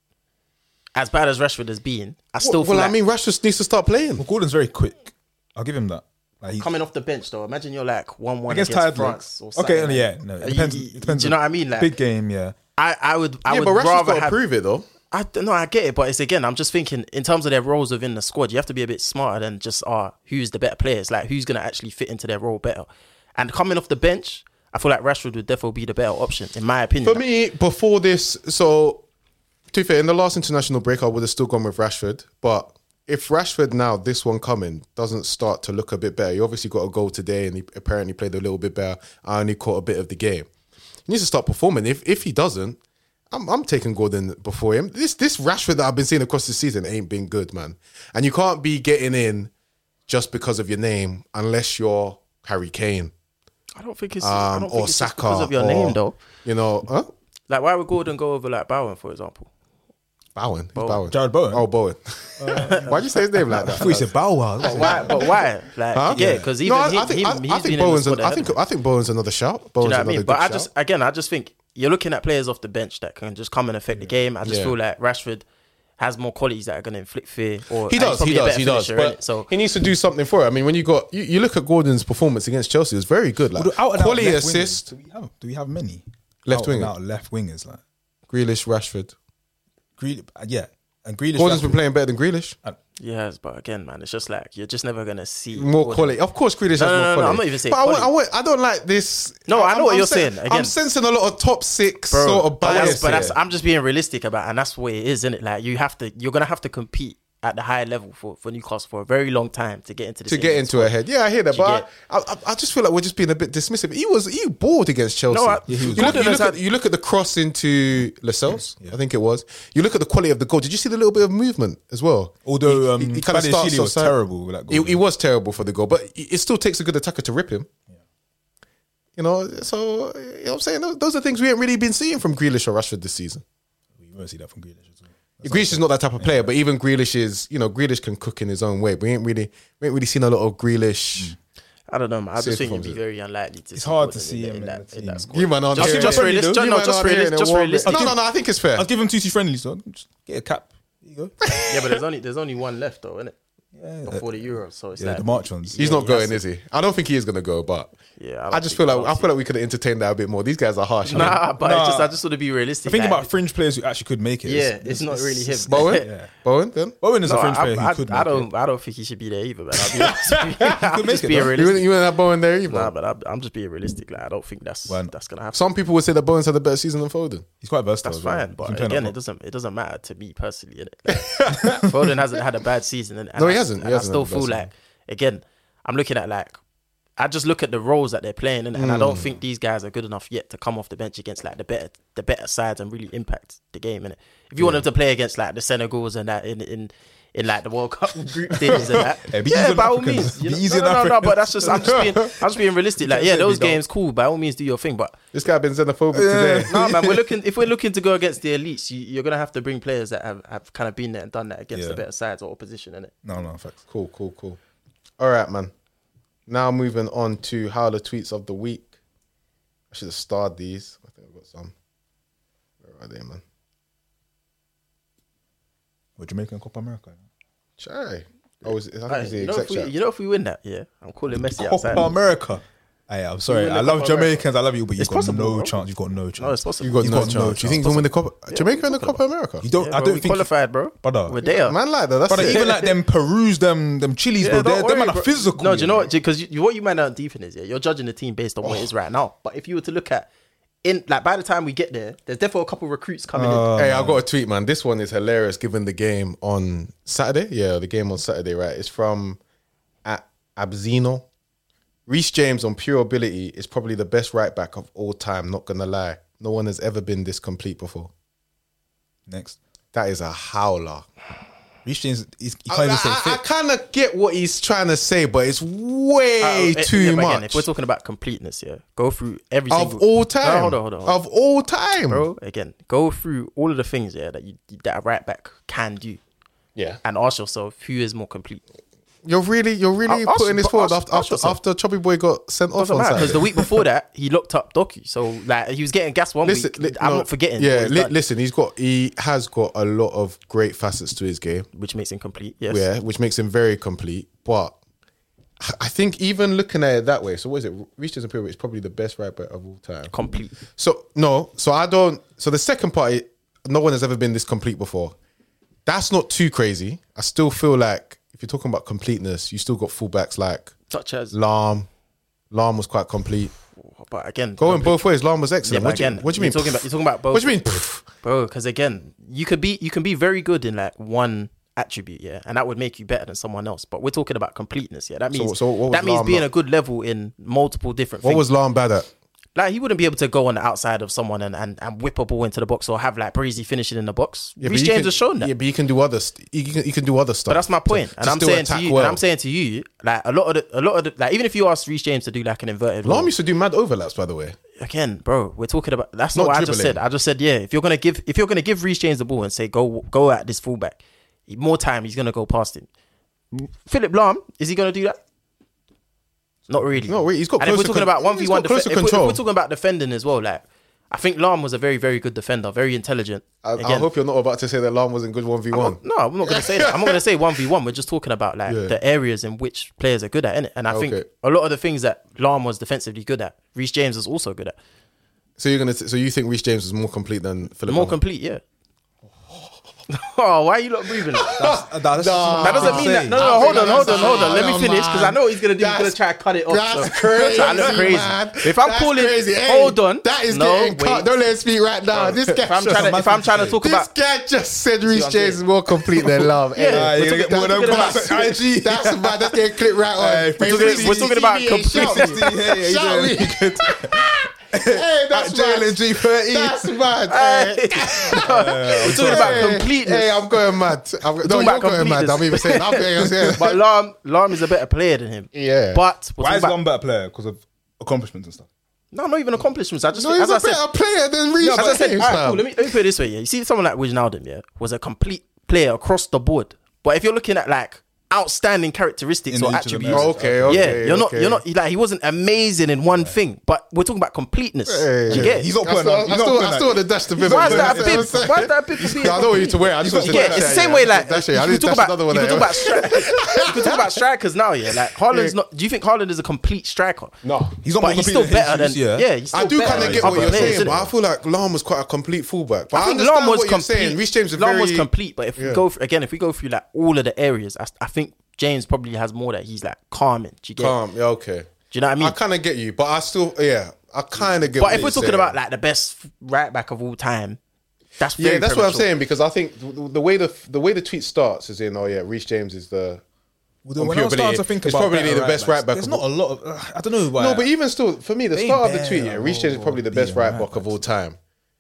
As bad as Rashford has been, I still feel
Well,
like
I mean, Rashford needs to start playing.
Well, Gordon's very quick. I'll give him that. Like
coming off the bench though. Imagine you're like 1-1
against
against
tired
France.
legs.
Or
Okay,
something.
yeah, no, it depends. It depends.
Do you know what I mean? Like,
big game, yeah.
I would
But Rashford's
rather
got to
have.
prove it though.
I don't know. I get it, but it's again. I'm just thinking in terms of their roles within the squad. You have to be a bit smarter than just who's the better players. Like who's gonna actually fit into their role better. And coming off the bench, I feel like Rashford would definitely be the better option in my opinion.
For me, before this, so to be fair, in the last international break, I would have still gone with Rashford. But if Rashford now, this one coming, doesn't start to look a bit better, he obviously got a goal today and he apparently played a little bit better. I only caught a bit of the game. He needs to start performing. If he doesn't, I'm taking Gordon before him. This Rashford that I've been seeing across the season ain't been good, man. And you can't be getting in just because of your name unless you're Harry Kane.
I don't think it's
or
just
Saka
because of your
or,
name though.
You know, huh?
Like why would Gordon go over like Bowen, for example?
Bowen. Who's Bowen?
Jared Bowen.
Oh, Bowen. Why'd you say his name like that?
I thought you said Bow Wow.
But why? Like
Huh?
yeah, because even
I
he's
think
been
Bowen's.
in the squad
I think Bowen's another shout. Bowen's
you know what I
another
mean?
good
But
shout.
I just think you're looking at players off the bench that can just come and affect the game. I just
Yeah.
feel like Rashford has more qualities that are going to inflict fear. Or
He
and he's
does.
probably
He
a
does.
better
He does.
finisher,
But
innit? So
he needs to do something for it. I mean, when you look at Gordon's performance against Chelsea, it was very good. Like
Out and out
quality
left
assist.
wingers. Do we have many
Left
out and
winger.
out left wingers like
Grealish, Rashford.
yeah, and Grealish.
Gordon's been
Rashford.
playing better than Grealish.
yes, but again, man, it's just like you're just never going to see
More
Gordon.
quality. Of course, Grealish has
No,
more
no,
quality.
I'm not even saying
But
quality.
I don't like this.
No, I know what you're saying.
I'm
Again.
sensing a lot of top six
Bro,
sort of bias.
but that's
here.
I'm just being realistic about it, and that's what it is, isn't it? Like you're gonna have to compete at the higher level for Newcastle for a very long time to get into the
a head. Yeah, I hear that,
Do you
but I just feel like we're just being a bit dismissive. He balled against Chelsea.
No,
you look at the cross into Lascelles, I think it was. You look at the quality of the goal. Did you see the little bit of movement as well?
Although
he kind of starts
Badiashile was
offside.
terrible with that goal.
He was terrible for the goal, but it still takes a good attacker to rip him. You know, so you know what I'm saying? Those are things we ain't really been seeing from Grealish or Rashford this season.
You won't see that from Grealish as well.
Grealish is not that type of player, but even Grealish is, Grealish can cook in his own way. We ain't really seen a lot of Grealish.
I don't know, man. I just think it'd be
It.
very unlikely to.
It's
see
hard
Gordon
to see him
in
in
that
the team.
squad.
You man aren't
Just-
hearing
just
it.
realis-
You
no,
man
just
aren't hearing
realis-
it.
just
One
realistic.
bit. No, I think it's fair.
I'll give him 2-2 friendly, so just get a cap. There you go.
Yeah, but there's only one left though, isn't it? Before the Euro, so it's
Yeah,
like
the March ones.
He's not
he
going,
has to-
is he? I don't think he is going to go, but
Yeah,
I just feel like we could have entertained that a bit more. These guys are harsh.
Nah, but
Nah.
I just want to be realistic.
Think
like,
about fringe players who actually could make it.
Yeah, it's not really him.
Bowen?
Yeah.
Bowen, then?
Bowen is a
No,
fringe player who could make
I
it.
don't think he should be there either, man. I'll be honest with you. I'm
make
just
it,
being
though.
realistic.
You wouldn't have Bowen there either.
Nah, but I'm just being realistic. Like I don't think that's
Why?
gonna happen.
Some people would say that Bowen's had a better season than Foden.
He's quite versatile.
That's
as well.
fine,
He's
but
been playing
again,
up
it doesn't matter to me personally. Innit? Like, Foden hasn't had a bad season, and
No, he hasn't. He
And I
hasn't
still
had a bad
feel like, again, I'm looking at like, I just look at the roles that they're playing, and I don't think these guys are good enough yet to come off the bench against like the better sides and really impact the game. And if you want them to play against like the Senegals and that in in like the World Cup group stages and that.
Hey, be easy on
by all
Africans.
means.
Be easy on
No,
Africans.
but that's just I'm just being realistic. Like, yeah, those games cool. By all means, do your thing. But
This guy been xenophobic today.
no, man, if we're looking to go against the elites, you're gonna have to bring players that have kind of been there and done that against the better sides or opposition, innit?
No, facts.
Cool. All right, man. Now moving on to Howler tweets of the week. I should have starred these. I think I've got some. Where are they, man?
What, Jamaica and Copa America?
Chai. Oh, I think it's the
You know,
exec chat.
if we win that, yeah, I'm calling Messi
Copa
outside.
America. Hey, I'm sorry.
win
I
the
love
Copa
Jamaicans. I love you, but you've
It's
got
possible,
no
bro.
chance. You've got no chance.
No, it's possible.
You got
You've
no
got no
chance. Do you think you
chance.
can win the Copa? Jamaica win the Copa America?
You don't.
Yeah,
I
bro,
don't
we
think.
qualified, bro.
Brother.
We're there.
Man, like that. That's
Brother,
it.
even like them Peru's, them Chilis, bro.
don't
Them
worry,
man are
bro.
physical.
No, do you know what? Because what you might not deep in is, yeah, you're judging the team based on what it is right now. But if you were to look at by the time we get there, there's definitely a couple of recruits coming in.
Hey, I got a tweet, man. This one is hilarious given the game on Saturday. Yeah, the game on Saturday, right? It's from Abzino. Reece James, on pure ability, is probably the best right back of all time. Not gonna lie. No one has ever been this complete before.
Next.
That is a howler.
Reece James, he can't even say
I
fit.
kind of get what he's trying to say, but it's way too
but
much.
Again, if we're talking about completeness, yeah, go through every
Of
single...
all time.
No, hold on.
Of all time.
Bro, again, go through all of the things, yeah, that a right back can do.
Yeah.
And ask yourself, who is more complete?
You're really
Ask-
putting this forward
ask yourself.
after Chubby Boy got sent off
Doesn't
on
matter,
Saturday.
because the week before that, he locked up Doku. So, like, he was getting gas one week. I'm not forgetting.
Yeah,
what he's done,
listen, he has got a lot of great facets to his game.
which makes him complete, yes.
Yeah, which makes him very complete. But I think even looking at it that way, so what is it? Reece James Imperial is probably the best right back of all time.
Complete.
So the second part, no one has ever been this complete before. That's not too crazy. I still feel like if you're talking about completeness, you still got fullbacks like
Such as...
Lam. Lam was quite complete.
But again...
Going both ways, Lam was
Yeah,
excellent.
but
What do
again,
you mean?
You're talking about both.
What do you mean? Pff?
Bro, because again, you can be very good in like one attribute, yeah, and that would make you better than someone else. But we're talking about completeness, yeah. That means
So what was
that means
Lam
being
not?
a good level in multiple different
What
things.
was Lam bad at?
Like, he wouldn't be able to go on the outside of someone and whip a ball into the box or have like Breezy finishing in the box.
Yeah,
Reece
but
James
can-
has shown that.
Yeah, but you can do other. You can do other stuff.
But that's my point, and I'm
still
saying to
attack
you,
well.
and I'm saying to you, like a lot of the, like even if you ask Reece James to do like an inverted
Lam
role,
used to do mad overlaps, by the way.
again, bro, we're talking about that's not
Not
what I just
dribbling.
said. I just said, yeah, if you're gonna give Reece James the ball and say go at this fullback, more time he's gonna go past him. Philip Lahm, is he gonna do that? Not really.
No, he's got
And if we're
closer
talking about
he's
1v1
got closer
if
control.
we're talking about defending as well, like I think Lahm was a very, very good defender, very intelligent.
I
Again,
hope you're not about to say that Lam wasn't good 1v1.
no, I'm not going to say that. I'm not going to say 1v1. We're just talking about like
Yeah.
the areas in which players are good at, innit? And I think
Okay.
a lot of the things that Lahm was defensively good at, Reece James was also good at.
So you think Reece James was more complete than Philip?
More
Lam?
complete, yeah. Oh, why are you not breathing?
That
doesn't mean that. No, hold on. Let me finish because I know what he's gonna do. He's gonna try to cut it off.
That's
so.
crazy.
So I look crazy.
Man.
If I'm
That's
calling,
crazy. Hey,
hold on.
That is
no,
getting cut. Don't let him speak right now. This guy.
If I'm trying to talk
this
about,
guy just said Reece
what I'm
James
saying?
is more complete than Love.
Yeah,
Hey,
we're
you're gonna get more
that's-
than IG.
That's bad. That's getting clipped right on.
we're talking about complete.
Shout me. Hey, that's mad.
G30.
That's mad.
Hey. We're talking about completeness.
Hey, I'm going mad. No, you're
about
going mad.
completeness.
I'm even saying. I'm saying.
But Lahm is a better player than him.
Yeah.
But we're
Why
talking
is
about,
one better player? Because of accomplishments and stuff.
no, not even accomplishments. I just
No,
think,
he's
as
a
I said,
better player than Reece
as I said,
James.
all right, cool,
fam.
let me put it this way. Yeah, you see, someone like Wijnaldum, yeah, was a complete player across the board. But if you're looking at like outstanding characteristics
In
or
each of them
attributes,
areas.
Okay.
yeah, you're not like he wasn't amazing in one thing. But we're talking about completeness.
Hey.
Do you get it?
He's not
I
putting
still,
on.
I still, I still want to dash the bib.
Why is that a
You know
bib?
what I'm saying?
Why is that a bib for being
I know what you to wear. I just want to
Yeah, it's the same way. Like
dash it. I
you
need
can
to
talk
dash
about,
another one.
you can talk
there.
about you can talk about strikers now. Yeah, like Haaland's not. Do you think Haaland is a complete striker?
No.
He's not
But
more
he's
complete
still
than
better than
Jesus,
yeah. He's still
I do
better
kind of
than
get what
other
you're
players,
saying,
innit?
but I feel like Lam was quite a complete fullback. But
I think
understand
Lam was
what you're
complete.
saying. Reece James is
Lam
very...
was complete, but if we
Yeah.
go if we go through like all of the areas, I think James probably has more that he's like calming. Do you get?
Calm. Yeah, okay.
Do you know what I mean?
I kind of get you, but I still... Yeah, I kind of get
But
what
if we're
you're
talking
saying.
about like the best right back of all time, that's
Yeah,
very
that's what I'm
premature.
saying, because I think the way the tweet starts is in, oh yeah, Reece James is the... on
When
pure
I was starting
ability,
to think
it's
about
probably
better
the best
right
right back
There's
of
not
all-
a lot of. I don't know why.
No, but even still, for me, the
They
start of the
bear
tweet, yeah, Reece James is
or
probably the
be
best
a
right
right
back of
back.
all time.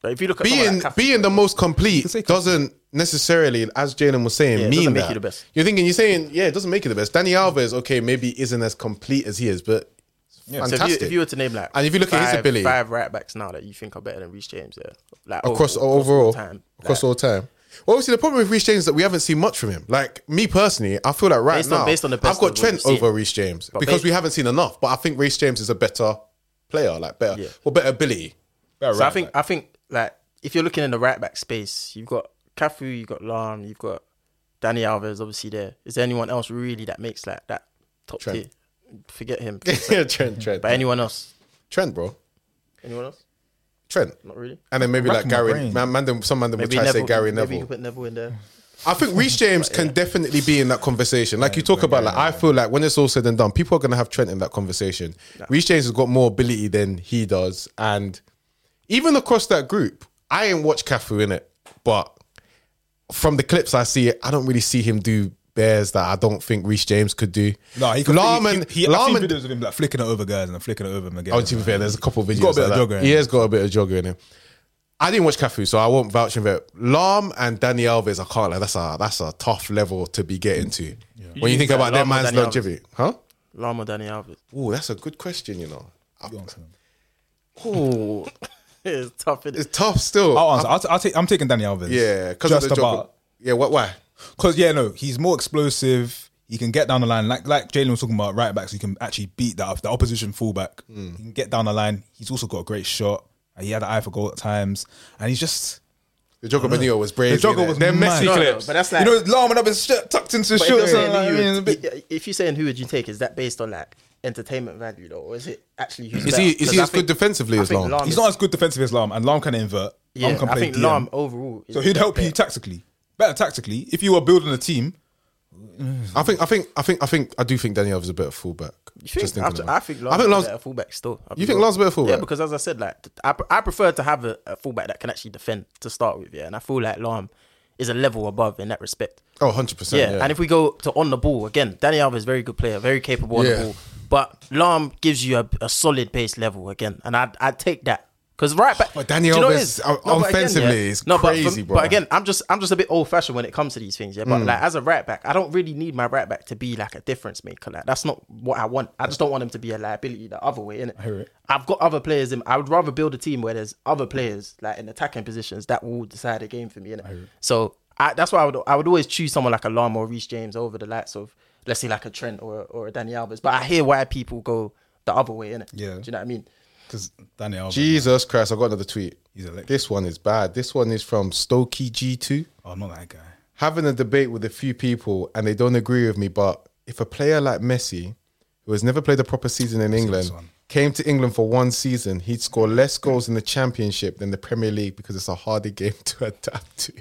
But if you look at someone like Cafu,
being the most complete
say
doesn't necessarily, as Jalen was saying,
it
mean
doesn't make
that.
you the best.
You're saying, yeah, it doesn't make you the best. Dani Alves, okay, maybe isn't as complete as he is, but
So
fantastic.
if you were to name like,
And if you look at his ability-
5 right backs now that you think are better than Reece James, yeah, like
across
all time,
all time. Well, obviously, the problem with Reece James is that we haven't seen much from him. Like, me personally, I feel like
Based on the best
I've got
of what
Trent
we've seen.
over Reece James because we haven't seen enough. But I think Reece James is a better player, like better ability.
Better
So
right
I think like if you're looking in the right back space, you've got Cafu, you've got Lahm, you've got Dani Alves, obviously there. Is there anyone else really that makes like that top
Trent.
tier? Forget him.
Trent.
But anyone else?
Trent, bro.
Anyone else?
Trent.
Not really.
And then maybe
Racking
like
my
Gary.
brain.
Some man will try to say Gary
Maybe you
Neville.
could put Neville in there.
I think Reece James can definitely be in that conversation. Like you talk about, like I feel like when it's all said and done, people are going to have Trent in that conversation. Reece James has got more ability than he does, and even across that group, I ain't watched Cafu in it, but from the clips I see, I don't really see him do bears that I don't think Reece James could do.
No, he could.
Lahm
I've
and
seen videos of him like flicking it over guys and flicking it over him again.
Oh, to be fair, there's a couple of videos.
got a bit
like
of
that.
jogger in
He
him.
has got a bit of jogger in him. I didn't watch Cafu, so I won't vouch for it. Lahm and Dani Alves, I can't like. That's a tough level to be getting to. When you think
Like
about that
Lahm or
man's
Dani Alves?
longevity, huh?
Lahm or Dani Alves?
Oh, that's a good question.
Go on, son.
Oh,
It's tough. Isn't
it's
it?
tough still.
I'll answer. I'm taking Dani Alves.
Yeah, because
just
of the jogger.
about.
Yeah, why?
Because he's more explosive. He can get down the line, like Jalen was talking about right backs. He can actually beat the opposition fullback. He can get down the line. He's also got a great shot. He had an eye for goal at times, and he's just
The jogger Benio was brave.
The jogger was
Them
mad.
Messi
No,
clips.
but that's like,
Larman up his shirt tucked into his
but
shorts.
if you're saying who would you take, is that based on like entertainment value though, or is it actually who's
Is
better?
he is
'Cause
he
I
as good
think-
defensively
I
as
think
Lahm?
Lahm
He's
is-
not as good defensive as Lahm, and Lahm can invert.
Yeah,
Lahm can
I
play
think
DM.
Lahm overall.
So he'd help you tactically, better tactically. If you were building a team,
I do think Dani Alves is a better fullback.
You think,
Just thinking about it.
I think
I think
Lahm's
Lahm's-
a better fullback still.
You think Lahm's a better fullback?
Yeah, because as I said, like I prefer to have a fullback that can actually defend to start with. Yeah, and I feel like Lahm is a level above in that respect.
Oh, 100%.
Yeah, and if we go to on the ball again, Dani Alves is a very good player, very capable on
Yeah.
the ball. But Lahm gives you a solid base level again, and I'd take that. Because right back,
But Dani
do you know what it
Alves,
is?
offensively, is crazy, bro.
But again, I'm just a bit old fashioned when it comes to these things. Yeah, but like as a right back, I don't really need my right back to be like a difference maker. Like that's not what I want. I just don't want him to be a liability the other way. Innit?
I hear it.
I've got other players in. I would rather build a team where there's other players like in attacking positions that will decide a game for me. Innit? So that's why I would always choose someone like a Lahm or Reece James over the likes of, let's say, like a Trent or a Dani Alves. But I hear why people go the other way. Innit?
Yeah.
Do you know what I mean?
because Dani Alves,
Jesus Christ, I got another tweet.
he's electric.
This one is bad. This one is from Stokey G2.
Oh, not that guy.
Having a debate with a few people and they don't agree with me, but if a player like Messi, who has never played a proper season in England,
this one.
came to England for one season, he'd score less goals in the Championship than the Premier League because it's a harder game to adapt to.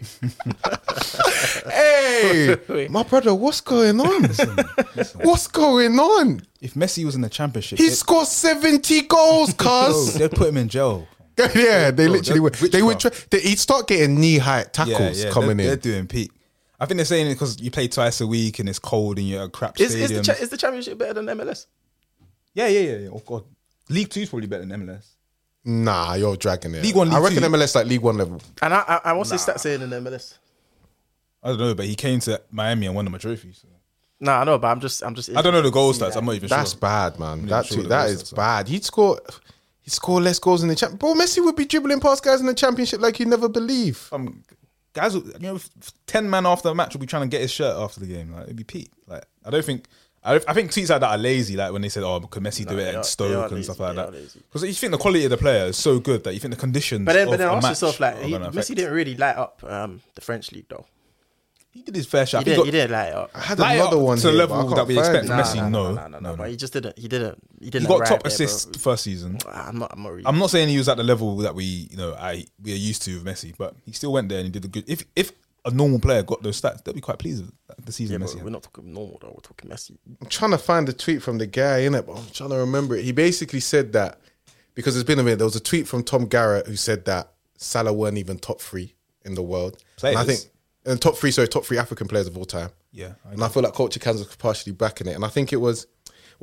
Hey, my brother, what's going on? What's going on?
If Messi was in the Championship,
He scored 70 goals, cuz.
they'd put him in jail.
Yeah, they literally would.
they're
They would. He'd start getting knee-height tackles coming
they're
in.
doing peak. I think they're saying it because you play twice a week and it's cold and you're at a crap
Is
stadium.
the Championship better than MLS?
Yeah. Oh god, League 2 is probably better than MLS.
Nah, you're dragging it.
League One,
I
League
reckon
Two.
MLS like League One level.
And I what's his stats saying in the MLS?
I don't know, but he came to Miami and won them a trophy. So.
Nah, I know, but I'm just.
I don't know the goal stats. I'm not even
That's
sure.
bad, man.
not even sure
That
the
is
goals are.
bad. He'd score less goals in the champ. Bro, Messi would be dribbling past guys in the Championship like you never believe.
Guys, 10 man after the match will be trying to get his shirt after the game. Like it'd be peak. Like I think tweets like that are lazy. Like when they said, "Oh, could Messi do it
they
at
are
Stoke and
lazy,
stuff like
they are
that?"
lazy.
Because you think the quality of the player is so good that you think the conditions.
But then
of a
ask
match
yourself, like,
are gonna affect.
Messi didn't really light up the French league though.
He did his fair share.
He
I think
didn't light it up.
I had
light
another
up
one
to the
here, but I
level
can't
that we
find
expect
it.
from Messi. No.
But he just didn't. He didn't.
He got
arrive
top
there,
assists
bro.
first season.
I'm not really.
I'm not saying he was at the level that we are used to with Messi, but he still went there and he did a good. If a normal player got those stats, they'd be quite pleased with the season
yeah,
Messi
but
had.
we're not talking normal though. We're talking Messi.
I'm trying to find the tweet from the guy in it, but I'm trying to remember it. He basically said that because it's been a minute. There was a tweet from Tom Garrett who said that Salah weren't even top 3 in the world.
Players?
And I think top three African players of all time.
Yeah,
And I feel like Culture Cans was partially backing it. And I think it was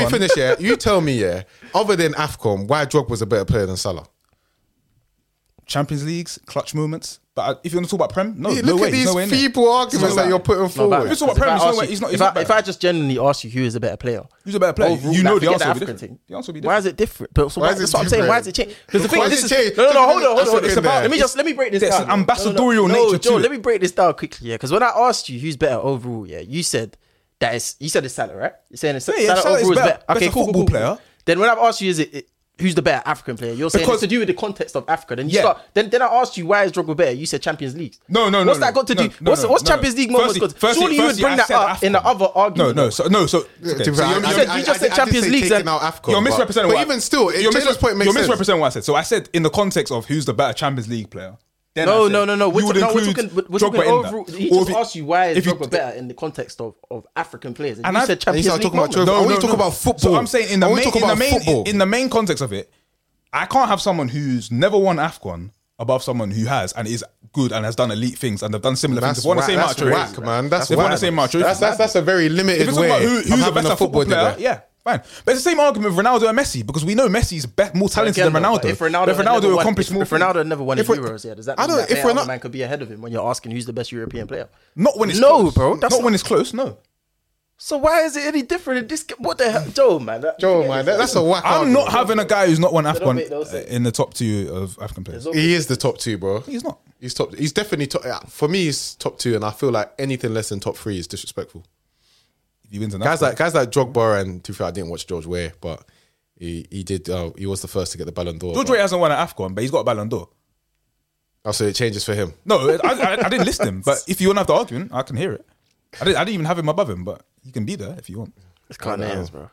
fun.
finish, yeah, you tell me, yeah, other than AFCON, why Drogba's a better player than Salah?
Champions Leagues, clutch moments. But if you want to talk about Prem, no,
Hey,
no
look
way.
at
he's
these
nowhere in there.
feeble arguments that you're putting forward.
If it's about Prem, he's not better.
If I just genuinely ask you who is a better player,
Who's a better player?
overall,
You know
like,
the
forget
answer will be
African
different.
thing.
The answer will be
Why
different.
is it different? But so
Why
why,
is it
that's what I'm saying. Why is it
different?
changed? Because the thing
Why
is,
is
this
it
is
changed?
no, hold on.
That's what
It's
it's
about.
there.
Let me break this
There's
down.
an ambassadorial
No,
nature to
Joe,
it.
let me break this down quickly. Yeah, because when I asked you who's better overall, yeah, you said it's Salah, right? You're saying it's
Yeah,
Salah
Salah is
overall is
better.
better. Okay,
Better
cool,
football player.
Then when I've asked you, who's the better African player? You're saying
Because-
it's to do with the context of Africa. Then you
Yeah.
start. Then I asked you why is Drogba better? You said Champions League.
No.
What's that got to do? What's Champions League moments got? Surely you would bring that up in the other argument.
No. So
To
okay.
be
So
fair,
you're-
you said- you just said Champions League,
taking
then-
out AFCON,
You're misrepresenting
but
what
even still,
you're
Taylor's point makes
you're
sense.
misrepresenting what I said. So I said in the context of who's the better Champions League player. Then
No.
I said
We're
you would
talking
include
overall.
Drogba in that.
Overall. He
Or
just
if
asked you why is
if you-
Drogba better in the context of African players. And
And
you
I-
said
and
Champions
you started
League
talking about
moments.
Drogba. I want you to talk about football.
So I'm saying
I want you to talk about football.
in the main context of it, I can't have someone who's never won AFCON above someone who has and is good and has done elite things and have done similar things.
That's
They've won the same amount of
whack,
trophies.
man. That's
They've won
whack.
the same amount of trophies.
That's a very
If
limited
you're
way
talking about
of
who's a
having
better
a football
player,
debate.
yeah, fine. But it's the same argument with Ronaldo and Messi because we know Messi's more talented
Again,
than
though,
Ronaldo.
but if
But
Ronaldo,
Ronaldo accomplished more.
if Ronaldo had never won
If
his
we-
Euros, yeah, does that
I
mean
don't-
that
if we're
other
not-
man could be ahead of him when you're asking who's the best European player?
Not when it's
No,
close.
bro, that's
Not when it's close. No.
So why is it any different in this? What the hell, Joe, man?
Joe, man, that's a whack.
I'm not
argument.
having a guy who's not won
don't make
AFCON
no sense.
in the top 2 of African players.
He is the top 2, bro.
He's not.
He's top. He's definitely top. Yeah, for me, he's top 2, and I feel like anything less than top 3 is disrespectful.
If he wins an
Guys
AFCON.
like Drogba, and to be fair, I didn't watch George Weah, but he did. He was the first to get the Ballon d'Or.
George Weah hasn't won an AFCON, but he's got a Ballon d'Or.
Oh, so it changes for him.
No, I didn't list him. But if you want to have the argument, I can hear it. I didn't even have him above him, but he can be there if you want.
It's Ghanaians, bro.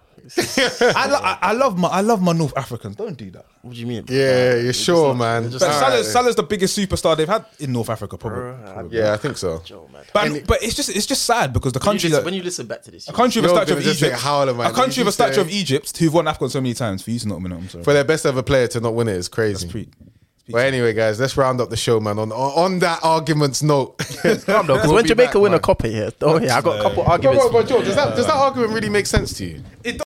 I love my North Africans. Don't do that.
What do you mean?
Yeah, you're sure, man.
just-
But
Alright.
Salah's the biggest superstar they've had in North Africa, probably.
Yeah, I think so.
Joe, man.
But it's just sad because the country
When you listen back to this,
a country with a
You're
statue of
gonna just say
Egypt,
howler, man.
a country
You
with a statue
say-
of Egypt who've won AFCON so many times for you to not win it. I'm sorry.
For their best ever player to not win it is crazy. But anyway, guys, let's round up the show, man. On that arguments note.
calm down. Because
We'll
when
be
Jamaica
back,
win a
man.
copper here, I got a couple arguments.
Bro, George, does that argument really make sense to you?
It